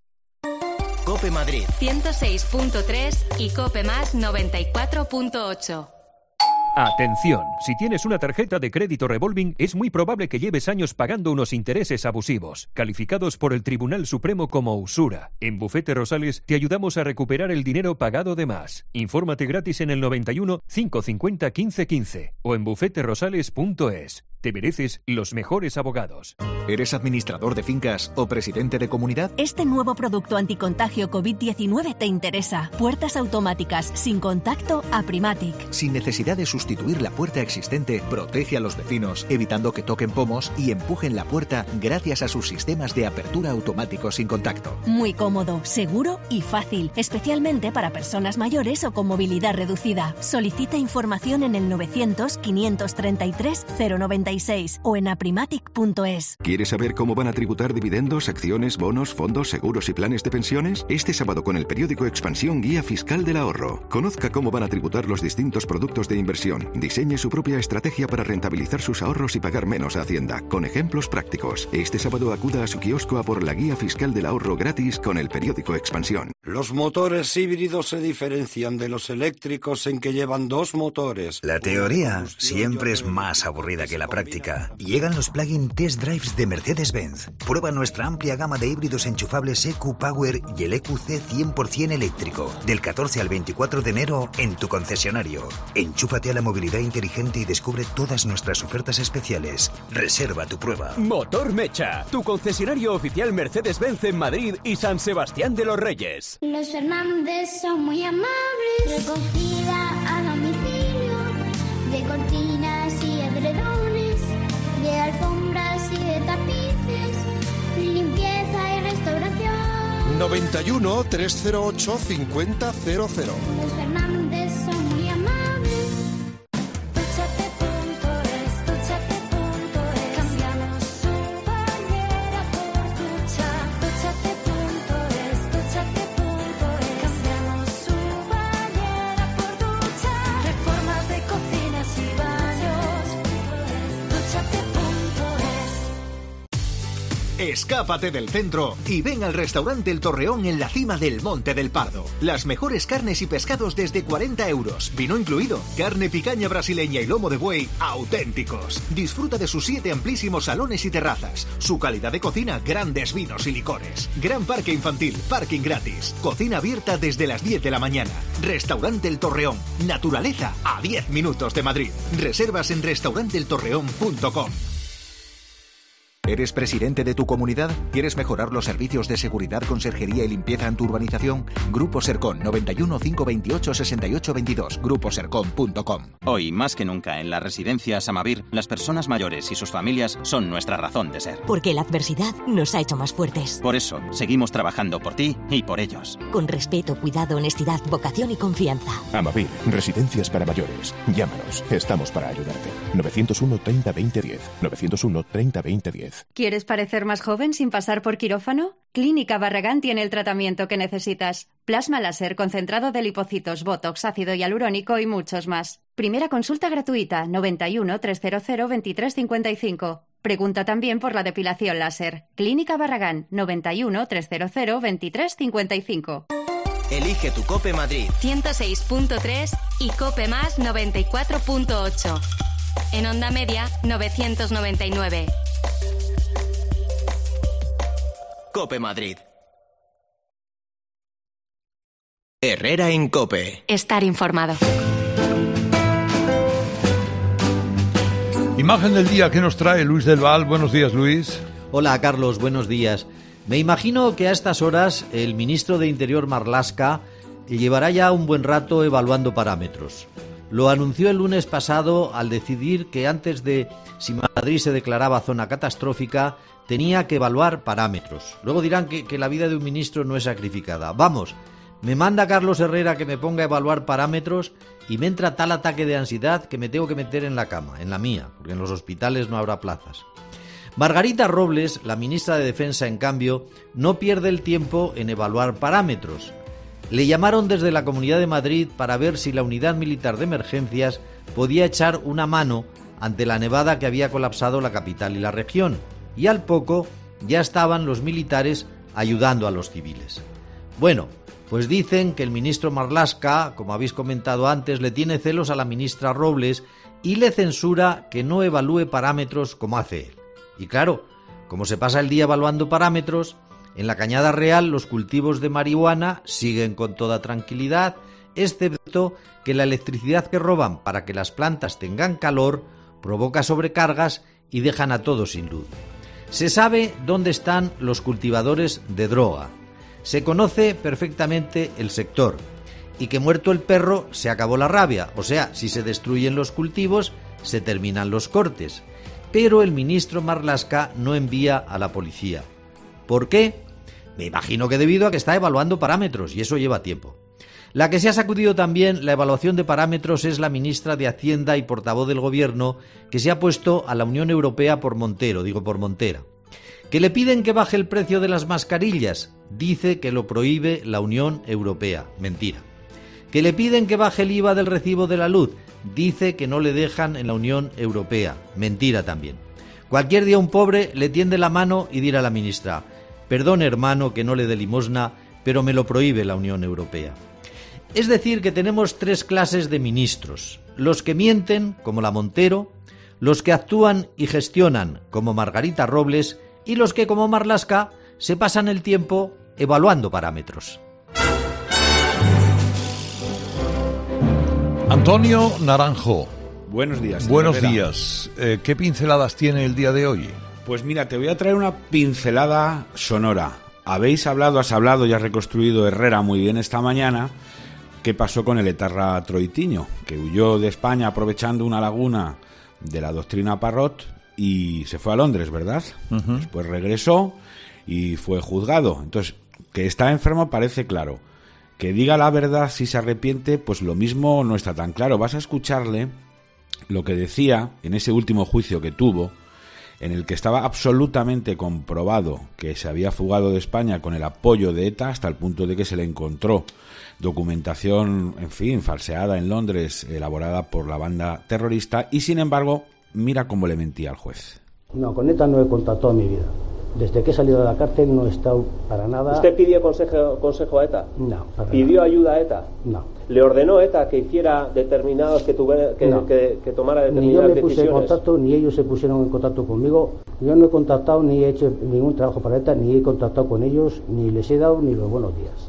COPE Madrid ciento seis punto tres y COPE Más noventa y cuatro punto ocho. Atención, si tienes una tarjeta de crédito revolving, es muy probable que lleves años pagando unos intereses abusivos, calificados por el Tribunal Supremo como usura. En Bufete Rosales te ayudamos a recuperar el dinero pagado de más. Infórmate gratis en el noventa y uno, cinco cincuenta, quince quince o en bufete rosales punto es. Te mereces los mejores abogados. ¿Eres administrador de fincas o presidente de comunidad? Este nuevo producto anticontagio covid diecinueve te interesa. Puertas automáticas sin contacto Aprimatic. Sin necesidad de sustituir la puerta existente, protege a los vecinos, evitando que toquen pomos y empujen la puerta gracias a sus sistemas de apertura automáticos sin contacto. Muy cómodo, seguro y fácil, especialmente para personas mayores o con movilidad reducida. Solicita información en el novecientos, quinientos treinta y tres, cero noventa y seis o en aprimatic punto es. ¿Quieres saber cómo van a tributar dividendos, acciones, bonos, fondos, seguros y planes de pensiones? Este sábado con el periódico Expansión Guía Fiscal del Ahorro. Conozca cómo van a tributar los distintos productos de inversión. Diseñe su propia estrategia para rentabilizar sus ahorros y pagar menos a Hacienda, con ejemplos prácticos. Este sábado acuda a su kiosco a por la Guía Fiscal del Ahorro gratis con el periódico Expansión. Los motores híbridos se diferencian de los eléctricos en que llevan dos motores. La teoría siempre es más aburrida que la práctica. Llegan los plug-in test drives de Mercedes-Benz. Prueba nuestra amplia gama de híbridos enchufables E Q Power y el E Q C cien por ciento eléctrico. Del catorce al veinticuatro de enero en tu concesionario. Enchúfate a la movilidad inteligente y descubre todas nuestras ofertas especiales. Reserva tu prueba. Motor Mecha, tu concesionario oficial Mercedes-Benz en Madrid y San Sebastián de los Reyes. Los Fernández son muy amables. Recogida a domicilio de cortinas y edredones, de alfombras y de tapices, limpieza y restauración. noventa y uno, trescientos ocho, cincuenta cero cero. Los Fernández son muy amables. Dúchate punto es, dúchate punto es. Cambiamos su bañera por ducha. Dúchate punto es, dúchate punto es. Cambiamos su bañera por ducha. Reformas de cocinas y baños. Dúchate punto es. Escápate del centro y ven al restaurante El Torreón en la cima del Monte del Pardo. Las mejores carnes y pescados desde cuarenta euros, vino incluido. Carne picaña brasileña y lomo de buey auténticos. Disfruta de sus siete amplísimos salones y terrazas. Su calidad de cocina, grandes vinos y licores. Gran parque infantil, parking gratis. Cocina abierta desde las diez de la mañana. Restaurante El Torreón. Naturaleza a diez minutos de Madrid. Reservas en restaurante el torreón punto com. ¿Eres presidente de tu comunidad? ¿Quieres mejorar los servicios de seguridad, conserjería y limpieza en tu urbanización? Grupo Sercon noventa y uno, cinco veintiocho, sesenta y ocho veintidós. grupo sercon punto com. Hoy, más que nunca, en la residencia Samavir, las personas mayores y sus familias son nuestra razón de ser. Porque la adversidad nos ha hecho más fuertes. Por eso, seguimos trabajando por ti y por ellos. Con respeto, cuidado, honestidad, vocación y confianza. Amavir, residencias para mayores. Llámanos, estamos para ayudarte. novecientos uno, treinta, veinte, diez. novecientos uno, treinta, veinte, diez. ¿Quieres parecer más joven sin pasar por quirófano? Clínica Barragán tiene el tratamiento que necesitas. Plasma láser, concentrado de lipocitos, botox, ácido hialurónico y muchos más. Primera consulta gratuita, noventa y uno, trescientos, veintitrés cincuenta y cinco. Pregunta también por la depilación láser. Clínica Barragán, noventa y uno, trescientos, veintitrés cincuenta y cinco. Elige tu Cope Madrid. ciento seis punto tres y Cope Más noventa y cuatro punto ocho. En onda media, novecientos noventa y nueve. Cope Madrid. Herrera en Cope. Estar informado. Imagen del día que nos trae Luis del Val. Buenos días, Luis. Hola, Carlos. Buenos días. Me imagino que a estas horas el ministro de Interior, Marlaska, llevará ya un buen rato evaluando parámetros. Lo anunció el lunes pasado al decidir que antes de si Madrid se declaraba zona catastrófica, tenía que evaluar parámetros. Luego dirán que, que la vida de un ministro no es sacrificada. Vamos, me manda Carlos Herrera que me ponga a evaluar parámetros y me entra tal ataque de ansiedad que me tengo que meter en la cama, en la mía, porque en los hospitales no habrá plazas. Margarita Robles, la ministra de Defensa, en cambio, no pierde el tiempo en evaluar parámetros. Le llamaron desde la Comunidad de Madrid para ver si la Unidad Militar de Emergencias podía echar una mano ante la nevada que había colapsado la capital y la región. Y al poco ya estaban los militares ayudando a los civiles. Bueno, pues dicen que el ministro Marlaska, como habéis comentado antes, le tiene celos a la ministra Robles y le censura que no evalúe parámetros como hace él. Y claro, como se pasa el día evaluando parámetros, en la Cañada Real los cultivos de marihuana siguen con toda tranquilidad, excepto que la electricidad que roban para que las plantas tengan calor provoca sobrecargas y dejan a todos sin luz. Se sabe dónde están los cultivadores de droga. Se conoce perfectamente el sector. Y que muerto el perro se acabó la rabia. O sea, si se destruyen los cultivos, se terminan los cortes. Pero el ministro Marlaska no envía a la policía. ¿Por qué? Me imagino que debido a que está evaluando parámetros y eso lleva tiempo. La que se ha sacudido también la evaluación de parámetros es la ministra de Hacienda y portavoz del Gobierno, que se ha puesto a la Unión Europea por Montero, digo por Montera. ¿Que le piden que baje el precio de las mascarillas? Dice que lo prohíbe la Unión Europea. Mentira. ¿Que le piden que baje el I V A del recibo de la luz? Dice que no le dejan en la Unión Europea. Mentira también. Cualquier día un pobre le tiende la mano y dirá a la ministra: perdón, hermano, que no le dé limosna, pero me lo prohíbe la Unión Europea. Es decir, que tenemos tres clases de ministros: los que mienten, como la Montero, los que actúan y gestionan, como Margarita Robles, y los que, como Marlaska, se pasan el tiempo evaluando parámetros. Antonio Naranjo. Buenos días. Buenos Herrera. días. Eh, ¿Qué pinceladas tiene el día de hoy? Pues mira, te voy a traer una pincelada sonora. Habéis hablado, has hablado y has reconstruido Herrera muy bien esta mañana. ¿Qué pasó con el etarra Troitiño? Que huyó de España aprovechando una laguna de la doctrina Parrot y se fue a Londres, ¿verdad? Uh-huh. Después regresó y fue juzgado. Entonces, que está enfermo parece claro. Que diga la verdad si se arrepiente, pues lo mismo no está tan claro. Vas a escucharle lo que decía en ese último juicio que tuvo, en el que estaba absolutamente comprobado que se había fugado de España con el apoyo de ETA, hasta el punto de que se le encontró documentación, en fin, falseada en Londres, elaborada por la banda terrorista, y sin embargo, mira cómo le mentía al juez. No, con ETA no he contactado en mi vida. Desde que he salido de la cárcel no he estado para nada... ¿Usted pidió consejo, consejo a ETA? No. Para ¿Pidió nada. ayuda a ETA? No. ¿Le ordenó ETA que hiciera determinados, que, tuviera, que, No. que, que tomara Ni yo determinadas me puse en decisiones? contacto, ni ellos se pusieron en contacto conmigo. Yo no he contactado, ni he hecho ningún trabajo para ETA, ni he contactado con ellos, ni les he dado ni los buenos días.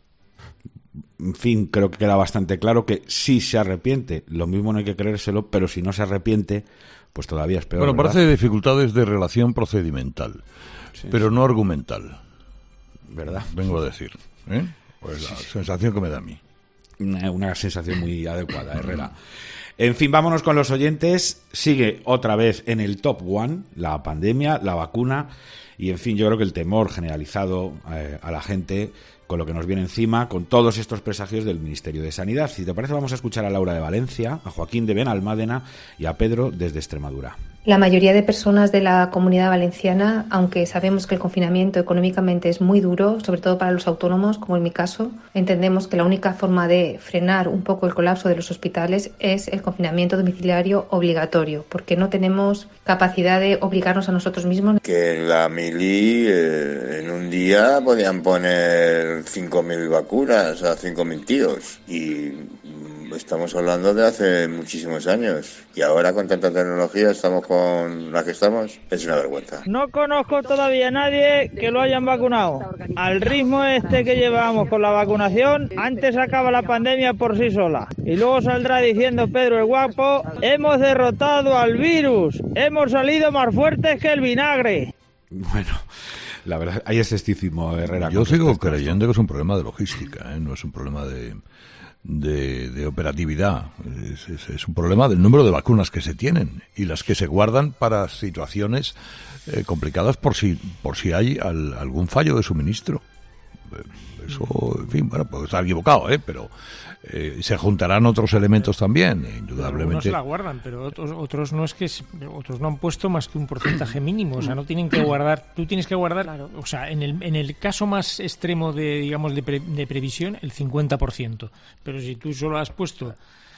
En fin, creo que queda bastante claro que sí se arrepiente. Lo mismo no hay que creérselo, pero si no se arrepiente, pues todavía es peor. Bueno, ¿verdad? parece dificultades de relación procedimental, Sí, pero sí. no argumental. ¿Verdad? Vengo a decir. ¿eh? Pues la sensación que me da a mí. Una, una sensación muy adecuada, Herrera. En fin, vámonos con los oyentes. Sigue otra vez en el top one la pandemia, la vacuna y, en fin, yo creo que el temor generalizado eh, a la gente con lo que nos viene encima, con todos estos presagios del Ministerio de Sanidad. Si te parece, vamos a escuchar a Laura de Valencia, a Joaquín de Benalmádena y a Pedro desde Extremadura. La mayoría de personas de la Comunidad Valenciana, aunque sabemos que el confinamiento económicamente es muy duro, sobre todo para los autónomos, como en mi caso, entendemos que la única forma de frenar un poco el colapso de los hospitales es el confinamiento domiciliario obligatorio, porque no tenemos capacidad de obligarnos a nosotros mismos. Que en la mili eh, en un día podían poner cinco mil vacunas a cinco mil tíos y mm, estamos hablando de hace muchísimos años y ahora con tanta tecnología estamos con la que estamos, es una vergüenza. No conozco todavía a nadie que lo hayan vacunado. Al ritmo este que llevamos con la vacunación, antes acaba la pandemia por sí sola. Y luego saldrá diciendo Pedro el Guapo, hemos derrotado al virus, hemos salido más fuertes que el vinagre. Bueno, la verdad, hay escepticismo, Herrera. Yo sigo creyendo que es un problema de logística, ¿eh? No es un problema de, de, de operatividad. Es, es, es un problema del número de vacunas que se tienen y las que se guardan para situaciones eh, complicadas por si por si hay al, algún fallo de suministro. Eso, en fin, bueno, puedo estar equivocado, ¿eh? Pero eh, se juntarán otros elementos también, indudablemente. Algunos se la guardan, pero otros, otros no es que otros no han puesto más que un porcentaje mínimo, o sea, no tienen que guardar. Tú tienes que guardar, o sea, en el en el caso más extremo de digamos de, pre, de previsión, el cincuenta por ciento. Pero si tú solo has puesto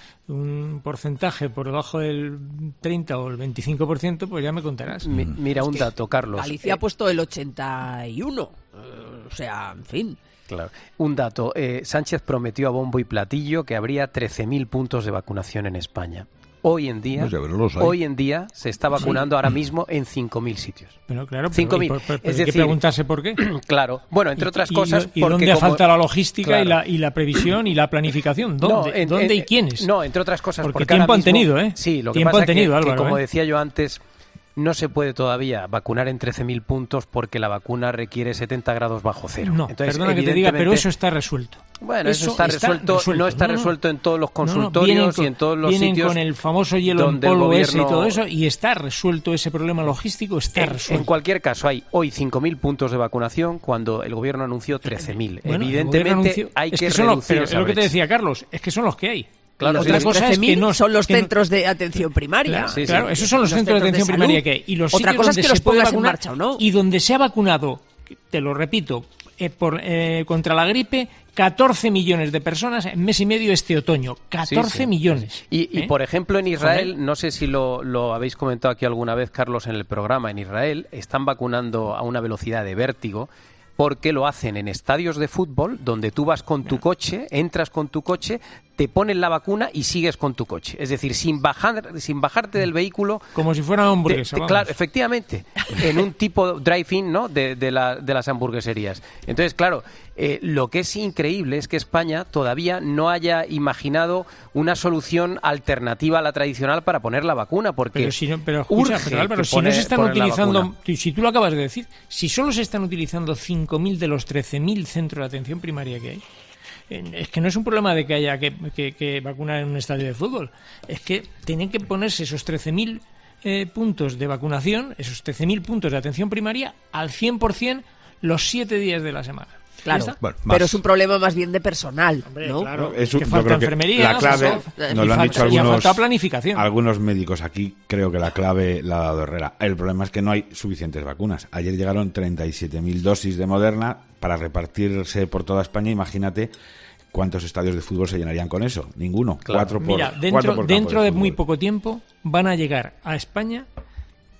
un porcentaje por debajo del treinta o el veinticinco por ciento, pues ya me contarás. Mi, mira un dato, Carlos. Galicia ha puesto el ochenta y uno. Uh, o sea, en fin. Claro. Un dato. Eh, Sánchez prometió a bombo y platillo que habría trece mil puntos de vacunación en España. Hoy en día, no sé, hoy en día se está vacunando Sí. ahora mismo en cinco mil sitios. Pero claro, cinco mil. pero, pero, pero Es hay que decir, preguntarse por qué. Claro. Bueno, entre Y- otras y- cosas, y porque dónde como- falta la logística Claro. y, la, y la previsión y la planificación. ¿Dónde, No, en- ¿dónde en- y quiénes? No, entre otras cosas, porque, porque tiempo ahora han mismo- tenido, ¿eh? Sí, lo que tiempo pasa han tenido, que, que Álvaro, como ¿eh? decía yo antes, no se puede todavía vacunar en trece mil puntos porque la vacuna requiere setenta grados bajo cero. No, Entonces, perdona que te diga, pero evidentemente- eso está resuelto. Bueno, eso, está, resuelto, no está No, no. resuelto en todos los No, no, consultorios vienen con- y en todos los vienen sitios con el famoso hielo en donde el polvo ese y gobierno- todo eso, y está resuelto ese problema logístico, está En, resuelto. en cualquier caso, hay hoy cinco mil puntos de vacunación cuando el gobierno anunció trece mil. Bueno, el Evidentemente gobierno anunció- hay es que, que son los- reducir pero esa es lo que te brecha. decía Carlos, es que son los que hay. Claro, Otra sí, cosa es trece mil que no son los que no- centros de atención primaria. Claro, claro, esos son los, Los centros de centros atención de primaria salud. que hay. Y los Otra sitios cosa es donde que se los puede pongas en vacunar marcha o no. y donde se ha vacunado, te lo repito, eh, por, eh, contra la gripe, catorce millones de personas en mes y medio este otoño. catorce Sí, sí. millones. Y, y, ¿eh? por ejemplo, en Israel, Joder. no sé si lo, lo habéis comentado aquí alguna vez, Carlos, en el programa, en Israel están vacunando a una velocidad de vértigo porque lo hacen en estadios de fútbol donde tú vas con tu coche, entras con tu coche, te ponen la vacuna y sigues con tu coche. Es decir, sin bajar, sin bajarte del vehículo. Como si fuera una hamburguesa, Te- te- vamos. claro, efectivamente. En un tipo drive-in, ¿no? De, de, la- de las hamburgueserías. Entonces, claro, eh, lo que es increíble es que España todavía no haya imaginado una solución alternativa a la tradicional para poner la vacuna, porque Pero, si no, pero, escucha, urge pero Álvaro, que si no poner- se están poner la utilizando, vacuna. tú- si tú lo acabas de decir, si solo se están utilizando cinco mil de los trece mil centros de atención primaria que hay, eh, es que no es un problema de que haya que, que- que vacunar en un estadio de fútbol, es que tienen que ponerse esos trece mil eh, puntos de vacunación, esos trece mil puntos de atención primaria al cien por ciento los siete días de la semana. Claro, ¿Ya está? Bueno, más. pero es un problema más bien de personal, ¿no? claro. Es un- que yo falta creo que enfermería, la clave, falta- nos lo y han falta- dicho y ha algunos, faltado planificación. algunos médicos aquí, creo que la clave la ha dado Herrera. El problema es que no hay suficientes vacunas. Ayer llegaron treinta y siete mil dosis de Moderna para repartirse por toda España. Imagínate cuántos estadios de fútbol se llenarían con eso. Ninguno. Cuatro por, Mira, cuatro dentro, por campo dentro de, fútbol. muy poco tiempo van a llegar a España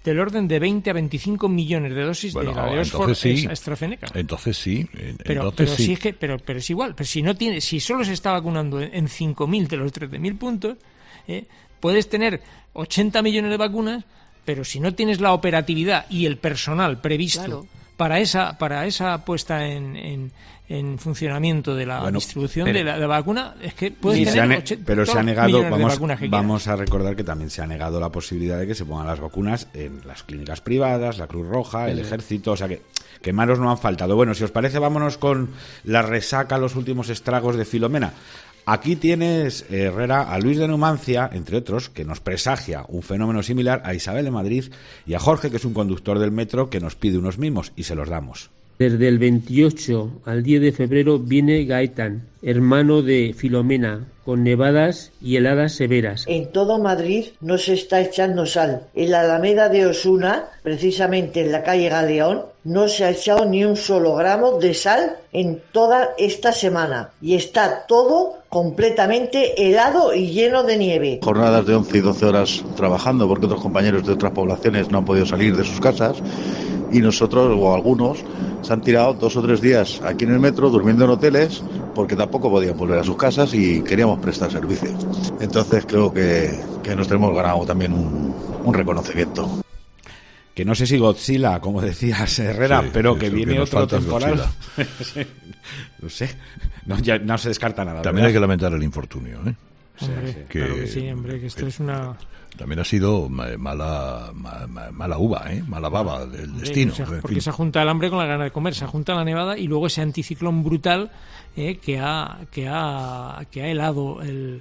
del orden de veinte a veinticinco millones de dosis Bueno, de la de Oxford entonces sí. AstraZeneca. Entonces sí. en- Pero, entonces pero, sí. sí es que- pero, pero es igual. Pero si no tiene, si solo se está vacunando en, en cinco mil de los trece mil puntos, eh, puedes tener ochenta millones de vacunas, pero si no tienes la operatividad y el personal previsto Claro. para esa para esa puesta en, en, en funcionamiento de la Bueno, distribución pero- de la, de la vacuna, es que puedes Sí, se tener ha ne- oche- pero se todos ha los negado, millones de vamos, vacunas que quieras. vamos a recordar que también se ha negado la posibilidad de que se pongan las vacunas en las clínicas privadas, la Cruz Roja, el Sí. Ejército, o sea que, que manos no han faltado. Bueno, si os parece, vámonos con la resaca, los últimos estragos de Filomena. Aquí tienes, eh, Herrera, a Luis de Numancia, entre otros, que nos presagia un fenómeno similar, a Isabel de Madrid y a Jorge, que es un conductor del metro, que nos pide unos mimos y se los damos. Desde el veintiocho al diez de febrero viene Gaetán, hermano de Filomena, con nevadas y heladas severas. En todo Madrid no se está echando sal. En la Alameda de Osuna, precisamente en la calle Galeón, no se ha echado ni un solo gramo de sal en toda esta semana. Y está todo completamente helado y lleno de nieve. Jornadas de once y doce horas trabajando porque otros compañeros de otras poblaciones no han podido salir de sus casas y nosotros o algunos se han tirado dos o tres días aquí en el metro durmiendo en hoteles porque tampoco podían volver a sus casas y queríamos prestar servicio. Entonces creo que, que nos tenemos ganado también un, un reconocimiento. Que no sé si Godzilla, como decías, Herrera, Sí, pero eso, que que viene nos otro falta es temporal. Sí, no sé, no, ya no se descarta nada. También ¿verdad? hay que lamentar el infortunio, ¿eh? Hombre, sí. claro que sí, hombre, que esto es una... También ha sido ma- mala ma- ma- mala uva, ¿eh? Mala baba del Hombre, destino. o sea, en porque fin. se junta el hambre con la gana de comer, se junta la nevada y luego ese anticiclón brutal eh, que ha que ha que ha helado el,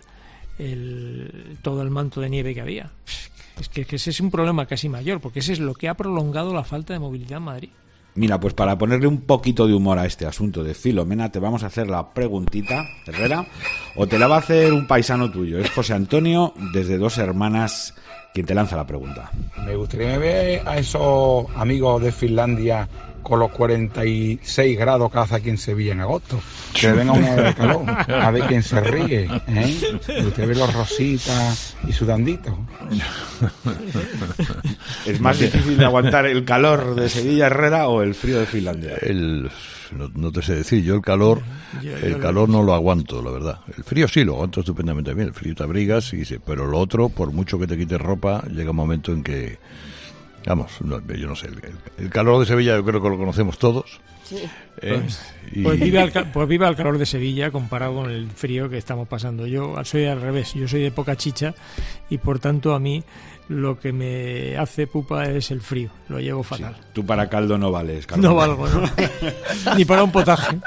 el todo el manto de nieve que había. Es que, que ese es un problema casi mayor, porque ese es lo que ha prolongado la falta de movilidad en Madrid. Mira, pues para ponerle un poquito de humor a este asunto de Filomena, te vamos a hacer la preguntita, Herrera, o te la va a hacer un paisano tuyo. Es José Antonio, desde Dos Hermanas, quien te lanza la pregunta. Me gustaría ver a esos amigos de Finlandia con los cuarenta y seis grados que hace aquí en Sevilla en agosto. Que venga una de calor, a ver quién se ríe. ¿eh? Me gustaría ver los rositas y sudanditos. ¿Es más difícil de aguantar el calor de Sevilla, Herrera, o el frío de Finlandia? El, no, no te sé decir, yo el calor Yo- el yo calor lo- no lo aguanto, la verdad. El frío sí lo aguanto estupendamente bien, el frío te abrigas, y sí, pero lo otro, por mucho que te quites ropa, llega un momento en que, vamos, no, yo no sé, el, el- el calor de Sevilla yo creo que lo conocemos todos. Sí. ¿eh? Pues, Y- pues vive al, ca- pues vive al calor de Sevilla comparado con el frío que estamos pasando. Yo soy al revés, yo soy de poca chicha y por tanto a mí lo que me hace pupa es el frío, lo llevo fatal. Tú para caldo no vales, Carlos. No valgo, ¿no? Ni para un potaje.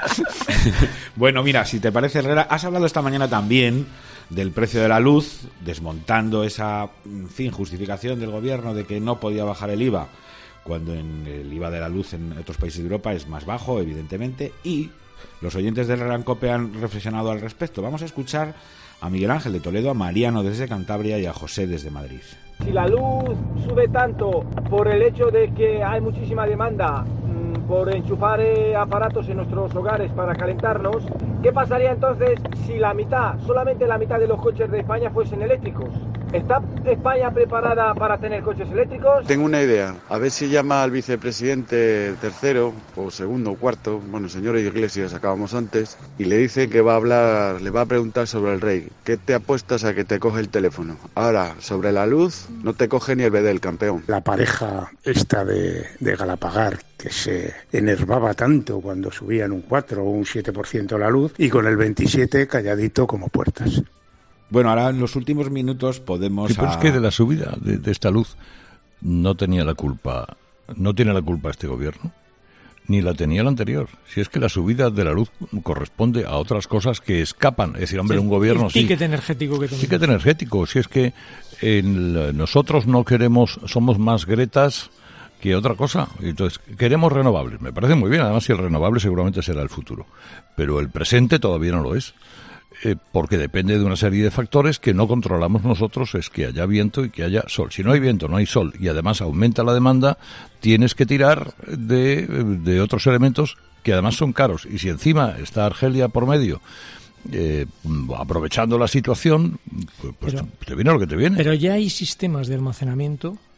Bueno, mira, si te parece, Herrera, has hablado esta mañana también del precio de la luz, desmontando esa, en fin, justificación del gobierno de que no podía bajar el I V A, cuando en el I V A de la luz en otros países de Europa es más bajo, evidentemente, y los oyentes del Herrera en Cope han reflexionado al respecto. Vamos a escuchar a Miguel Ángel de Toledo, a Mariano desde Cantabria y a José desde Madrid. Si la luz sube tanto por el hecho de que hay muchísima demanda mmm, por enchufar eh, aparatos en nuestros hogares para calentarnos, ¿qué pasaría entonces si la mitad, solamente la mitad de los coches de España fuesen eléctricos? ¿Está España preparada para tener coches eléctricos? Tengo una idea, a ver si llama al vicepresidente tercero o segundo o cuarto, bueno, el señor Iglesias acabamos antes, y le dice que va a hablar, le va a preguntar sobre el rey. ¿Qué te apuestas a que te coge el teléfono? Ahora, sobre la luz, no te coge ni el B D, el campeón. La pareja esta de, de Galapagar, que se enervaba tanto cuando subían un cuatro o un siete por ciento la luz, y con el veintisiete calladito como puertas. Bueno, ahora en los últimos minutos podemos... Sí, pero a- es que de la subida de, de esta luz no tenía la culpa, no tiene la culpa este gobierno, ni la tenía el anterior. Si es que la subida de la luz corresponde a otras cosas que escapan. Es decir, hombre, Sí, un gobierno el sí. ticket energético que tenemos. Ticket energético. Si es que el- nosotros no queremos, somos más gretas que otra cosa. Entonces, queremos renovables. Me parece muy bien. Además, si el renovable seguramente será el futuro. Pero el presente todavía no lo es. Eh, porque depende de una serie de factores que no controlamos nosotros, es que haya viento y que haya sol. Si no hay viento, no hay sol, y además aumenta la demanda, tienes que tirar de, de otros elementos que además son caros. Y si encima está Argelia por medio, eh, aprovechando la situación, pues, pues Pero- te viene lo que te viene. Pero ya hay sistemas de almacenamiento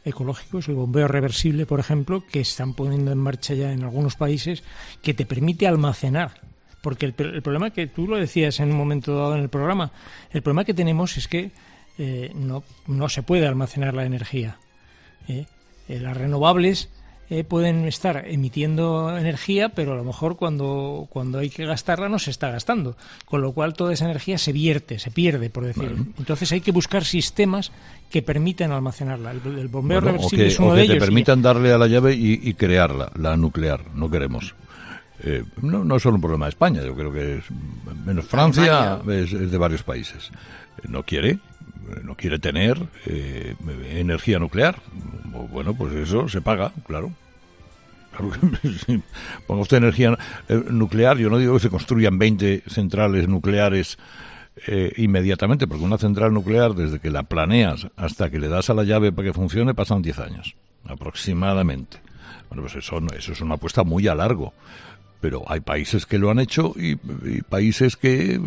ecológicos, el bombeo reversible, por ejemplo, que están poniendo en marcha ya en algunos países, que te permite almacenar. Porque el, el problema que tú lo decías en un momento dado en el programa, el problema que tenemos es que eh, no, no se puede almacenar la energía. ¿eh? Eh, las renovables eh, pueden estar emitiendo energía, pero a lo mejor cuando, cuando hay que gastarla no se está gastando, con lo cual toda esa energía se vierte, se pierde, por decir. Bueno. Entonces hay que buscar sistemas que permitan almacenarla. El, el bombeo bueno, reversible que, es uno o de que ellos. te permitan y... darle a la llave y, y crearla, la nuclear, no queremos. Eh, no, no es solo un problema de España, yo creo que es menos Francia, es, es de varios países. No quiere, no quiere tener eh, energía nuclear. Bueno, pues eso se paga, claro. Claro que si ponga usted energía eh, nuclear, yo no digo que se construyan veinte centrales nucleares eh, inmediatamente, porque una central nuclear, desde que la planeas hasta que le das a la llave para que funcione, pasan diez años, aproximadamente. Bueno, pues eso, eso es una apuesta muy a largo. Pero hay países que lo han hecho y, y países que,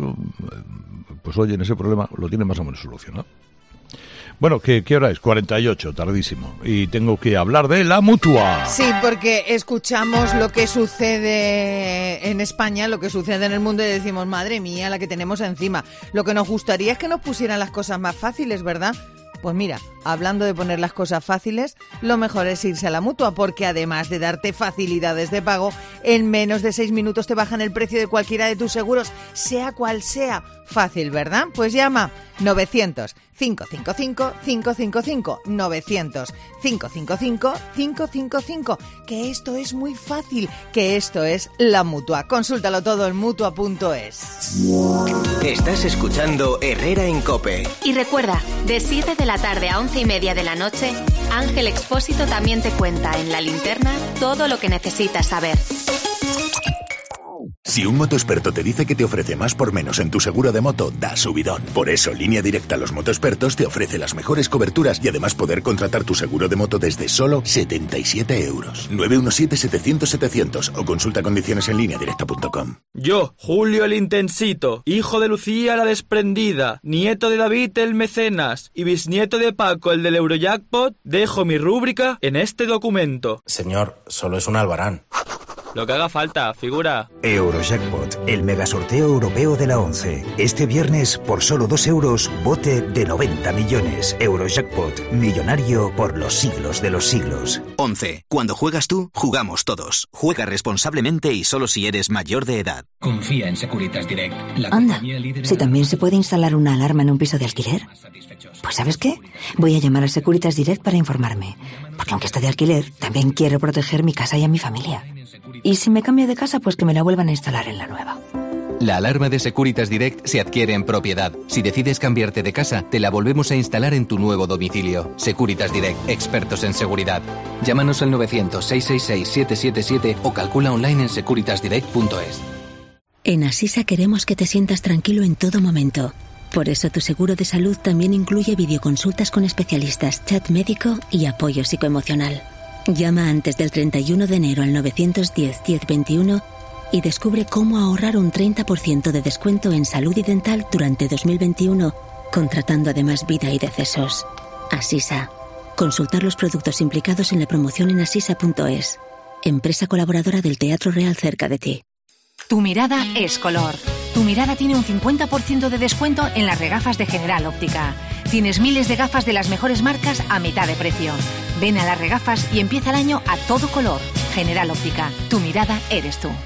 pues oye, en ese problema lo tienen más o menos solucionado. Bueno, ¿qué, qué hora es? cuarenta y ocho, tardísimo. Y tengo que hablar de la Mutua. Sí, porque escuchamos lo que sucede en España, lo que sucede en el mundo y decimos, madre mía, la que tenemos encima. Lo que nos gustaría es que nos pusieran las cosas más fáciles, ¿verdad? Pues mira, hablando de poner las cosas fáciles, lo mejor es irse a la Mutua, porque además de darte facilidades de pago, en menos de seis minutos te bajan el precio de cualquiera de tus seguros, sea cual sea. Fácil, ¿verdad? Pues llama novecientos, cinco cinco cinco, cinco cinco cinco, novecientos, cinco cinco cinco, cinco cinco cinco, que esto es muy fácil, que esto es la Mutua. Consúltalo todo en mutua punto es. Estás escuchando Herrera en COPE. Y recuerda, de siete de la tarde a once y media de la noche, Ángel Expósito también te cuenta en La Linterna todo lo que necesitas saber. Si un motoexperto te dice que te ofrece más por menos en tu seguro de moto, da subidón. Por eso, Línea Directa Los Motoexpertos te ofrece las mejores coberturas y además poder contratar tu seguro de moto desde solo setenta y siete euros. nueve uno siete, setecientos, setecientos o consulta condiciones en línea directa punto com. Yo, Julio el Intensito, hijo de Lucía la Desprendida, nieto de David el Mecenas y bisnieto de Paco el del Eurojackpot, dejo mi rúbrica en este documento. Señor, solo es un albarán. Lo que haga falta, figura. Eurojackpot, el megasorteo europeo de la once. Este viernes, por solo dos euros, bote de noventa millones. Eurojackpot, millonario por los siglos de los siglos. once. Cuando juegas tú, jugamos todos. Juega responsablemente y solo si eres mayor de edad. Confía en Securitas Direct. La Anda, si también se puede instalar una alarma en un piso de alquiler. Pues ¿sabes qué? Voy a llamar a Securitas Direct para informarme. Porque aunque esté de alquiler, también quiero proteger mi casa y a mi familia. Y si me cambio de casa, pues que me la vuelvan a instalar en la nueva. La alarma de Securitas Direct se adquiere en propiedad. Si decides cambiarte de casa, te la volvemos a instalar en tu nuevo domicilio. Securitas Direct, expertos en seguridad. Llámanos al novecientos, seiscientos sesenta y seis, siete siete siete o calcula online en securitas direct punto es. En Asisa queremos que te sientas tranquilo en todo momento. Por eso tu seguro de salud también incluye videoconsultas con especialistas, chat médico y apoyo psicoemocional. Llama antes del treinta y uno de enero al novecientos diez, diez veintiuno y descubre cómo ahorrar un treinta por ciento de descuento en salud y dental durante dos mil veintiuno, contratando además vida y decesos. Asisa. Consultar los productos implicados en la promoción en asisa punto es. Empresa colaboradora del Teatro Real cerca de ti. Tu mirada es color. Tu mirada tiene un cincuenta por ciento de descuento en las regafas de General Óptica. Tienes miles de gafas de las mejores marcas a mitad de precio. Ven a las regafas y empieza el año a todo color. General Óptica, tu mirada eres tú.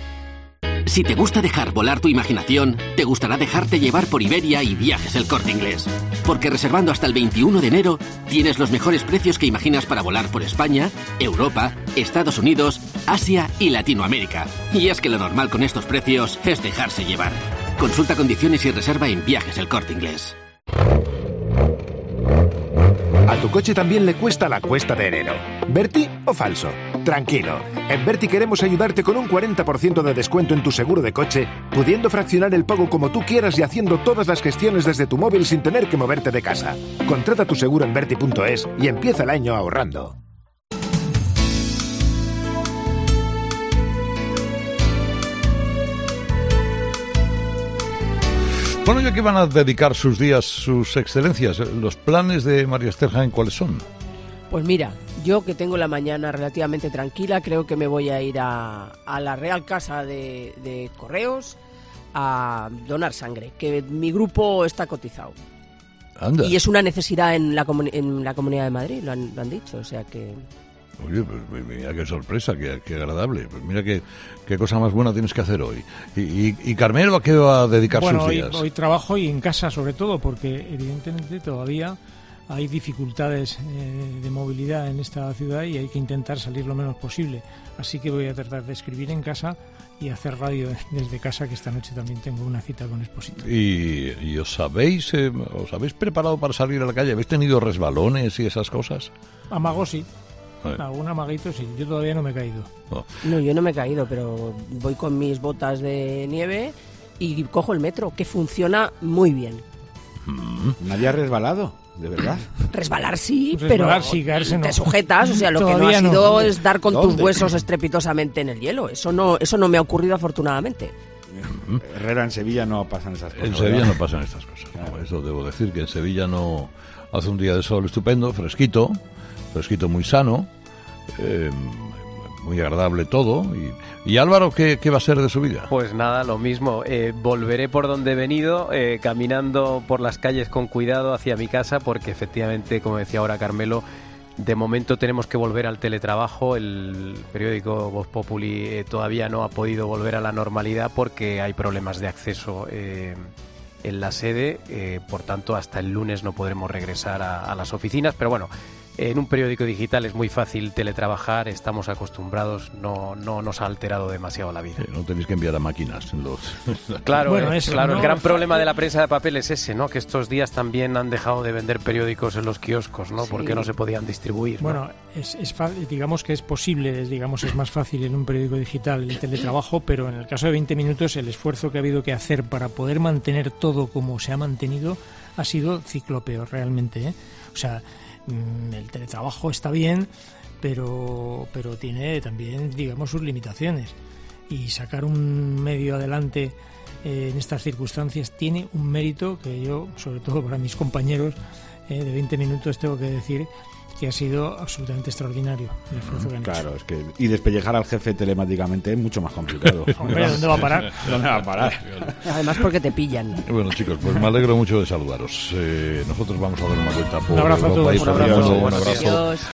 Si te gusta dejar volar tu imaginación, te gustará dejarte llevar por Iberia y Viajes El Corte Inglés. Porque reservando hasta el veintiuno de enero, tienes los mejores precios que imaginas para volar por España, Europa, Estados Unidos, Asia y Latinoamérica. Y es que lo normal con estos precios es dejarse llevar. Consulta condiciones y reserva en Viajes El Corte Inglés. A tu coche también le cuesta la cuesta de enero. ¿Berti o falso? Tranquilo. En Berti queremos ayudarte con un cuarenta por ciento de descuento en tu seguro de coche, pudiendo fraccionar el pago como tú quieras y haciendo todas las gestiones desde tu móvil sin tener que moverte de casa. Contrata tu seguro en berti punto es y empieza el año ahorrando. Bueno, ¿ya que van a dedicar sus días, sus excelencias? ¿Los planes de María Esther Jaén cuáles son? Pues mira, yo que tengo la mañana relativamente tranquila, creo que me voy a ir a, a la Real Casa de, de Correos a donar sangre, que mi grupo está cotizado. Anda. Y es una necesidad en la, comuni- en la Comunidad de Madrid, lo han, lo han dicho, o sea que... Oye, pues mira qué sorpresa, qué, qué agradable. Pues mira qué, qué cosa más buena tienes que hacer hoy. ¿Y, y, y Carmelo a qué va a dedicar bueno, sus hoy, días? hoy trabajo y en casa sobre todo, porque evidentemente todavía hay dificultades eh, de movilidad en esta ciudad y hay que intentar salir lo menos posible. Así que voy a tratar de escribir en casa y hacer radio desde casa, que esta noche también tengo una cita con Expósito. ¿Y, y os habéis eh, os habéis preparado para salir a la calle? ¿Habéis tenido resbalones y esas cosas? Amago sí. Bueno. Algún amaguito sí. Yo todavía no me he caído. No. No, yo no me he caído, pero voy con mis botas de nieve y cojo el metro, que funciona muy bien. ¿Nadie ha resbalado? ¿De verdad? Resbalar sí, Resbalar, pero sí, caerse no. te sujetas, o sea, lo que no Todavía ha no. sido es dar con ¿Dónde? tus huesos estrepitosamente en el hielo. Eso no, eso no me ha ocurrido afortunadamente. Herrera, en Sevilla no pasan esas cosas. En ¿verdad? Sevilla no pasan estas cosas. No, eso debo decir, que en Sevilla no hace un día de sol estupendo, fresquito, fresquito muy sano, eh, muy agradable todo. Y, y Álvaro, ¿qué, ¿qué va a ser de su vida? Pues nada, lo mismo. Eh, volveré por donde he venido, eh, caminando por las calles con cuidado hacia mi casa, porque efectivamente, como decía ahora Carmelo, de momento tenemos que volver al teletrabajo. El periódico Voz Populi eh, todavía no ha podido volver a la normalidad porque hay problemas de acceso eh, en la sede. Eh, por tanto, hasta el lunes no podremos regresar a, a las oficinas. Pero bueno, en un periódico digital es muy fácil teletrabajar, estamos acostumbrados, no, no nos ha alterado demasiado la vida. Eh, no tenéis que enviar a máquinas. Los... Claro, Bueno, eh, eso, claro, no, el gran fa- problema de la prensa de papel es ese, ¿no? Que estos días también han dejado de vender periódicos en los kioscos, ¿no? Sí. Porque no se podían distribuir, ¿no? Bueno, es, es fa- digamos que es posible, es, digamos es más fácil en un periódico digital el teletrabajo, pero en el caso de veinte minutos el esfuerzo que ha habido que hacer para poder mantener todo como se ha mantenido ha sido ciclópeo realmente, ¿eh? O sea, mm, el teletrabajo está bien, pero pero tiene también, digamos, sus limitaciones, y sacar un medio adelante eh, en estas circunstancias tiene un mérito que yo, sobre todo para mis compañeros eh, de veinte minutos, tengo que decir que ha sido absolutamente extraordinario el esfuerzo que han Claro, hecho. es que y despellejar al jefe telemáticamente es mucho más complicado. Hombre, ¿dónde va a parar? ¿Dónde va a parar? Además porque te pillan. Bueno, chicos, pues me alegro mucho de saludaros. Eh, nosotros vamos a dar una vuelta por Un abrazo a Europa todos. y por Un el abrazo. mundo. Un Buenos abrazo. días.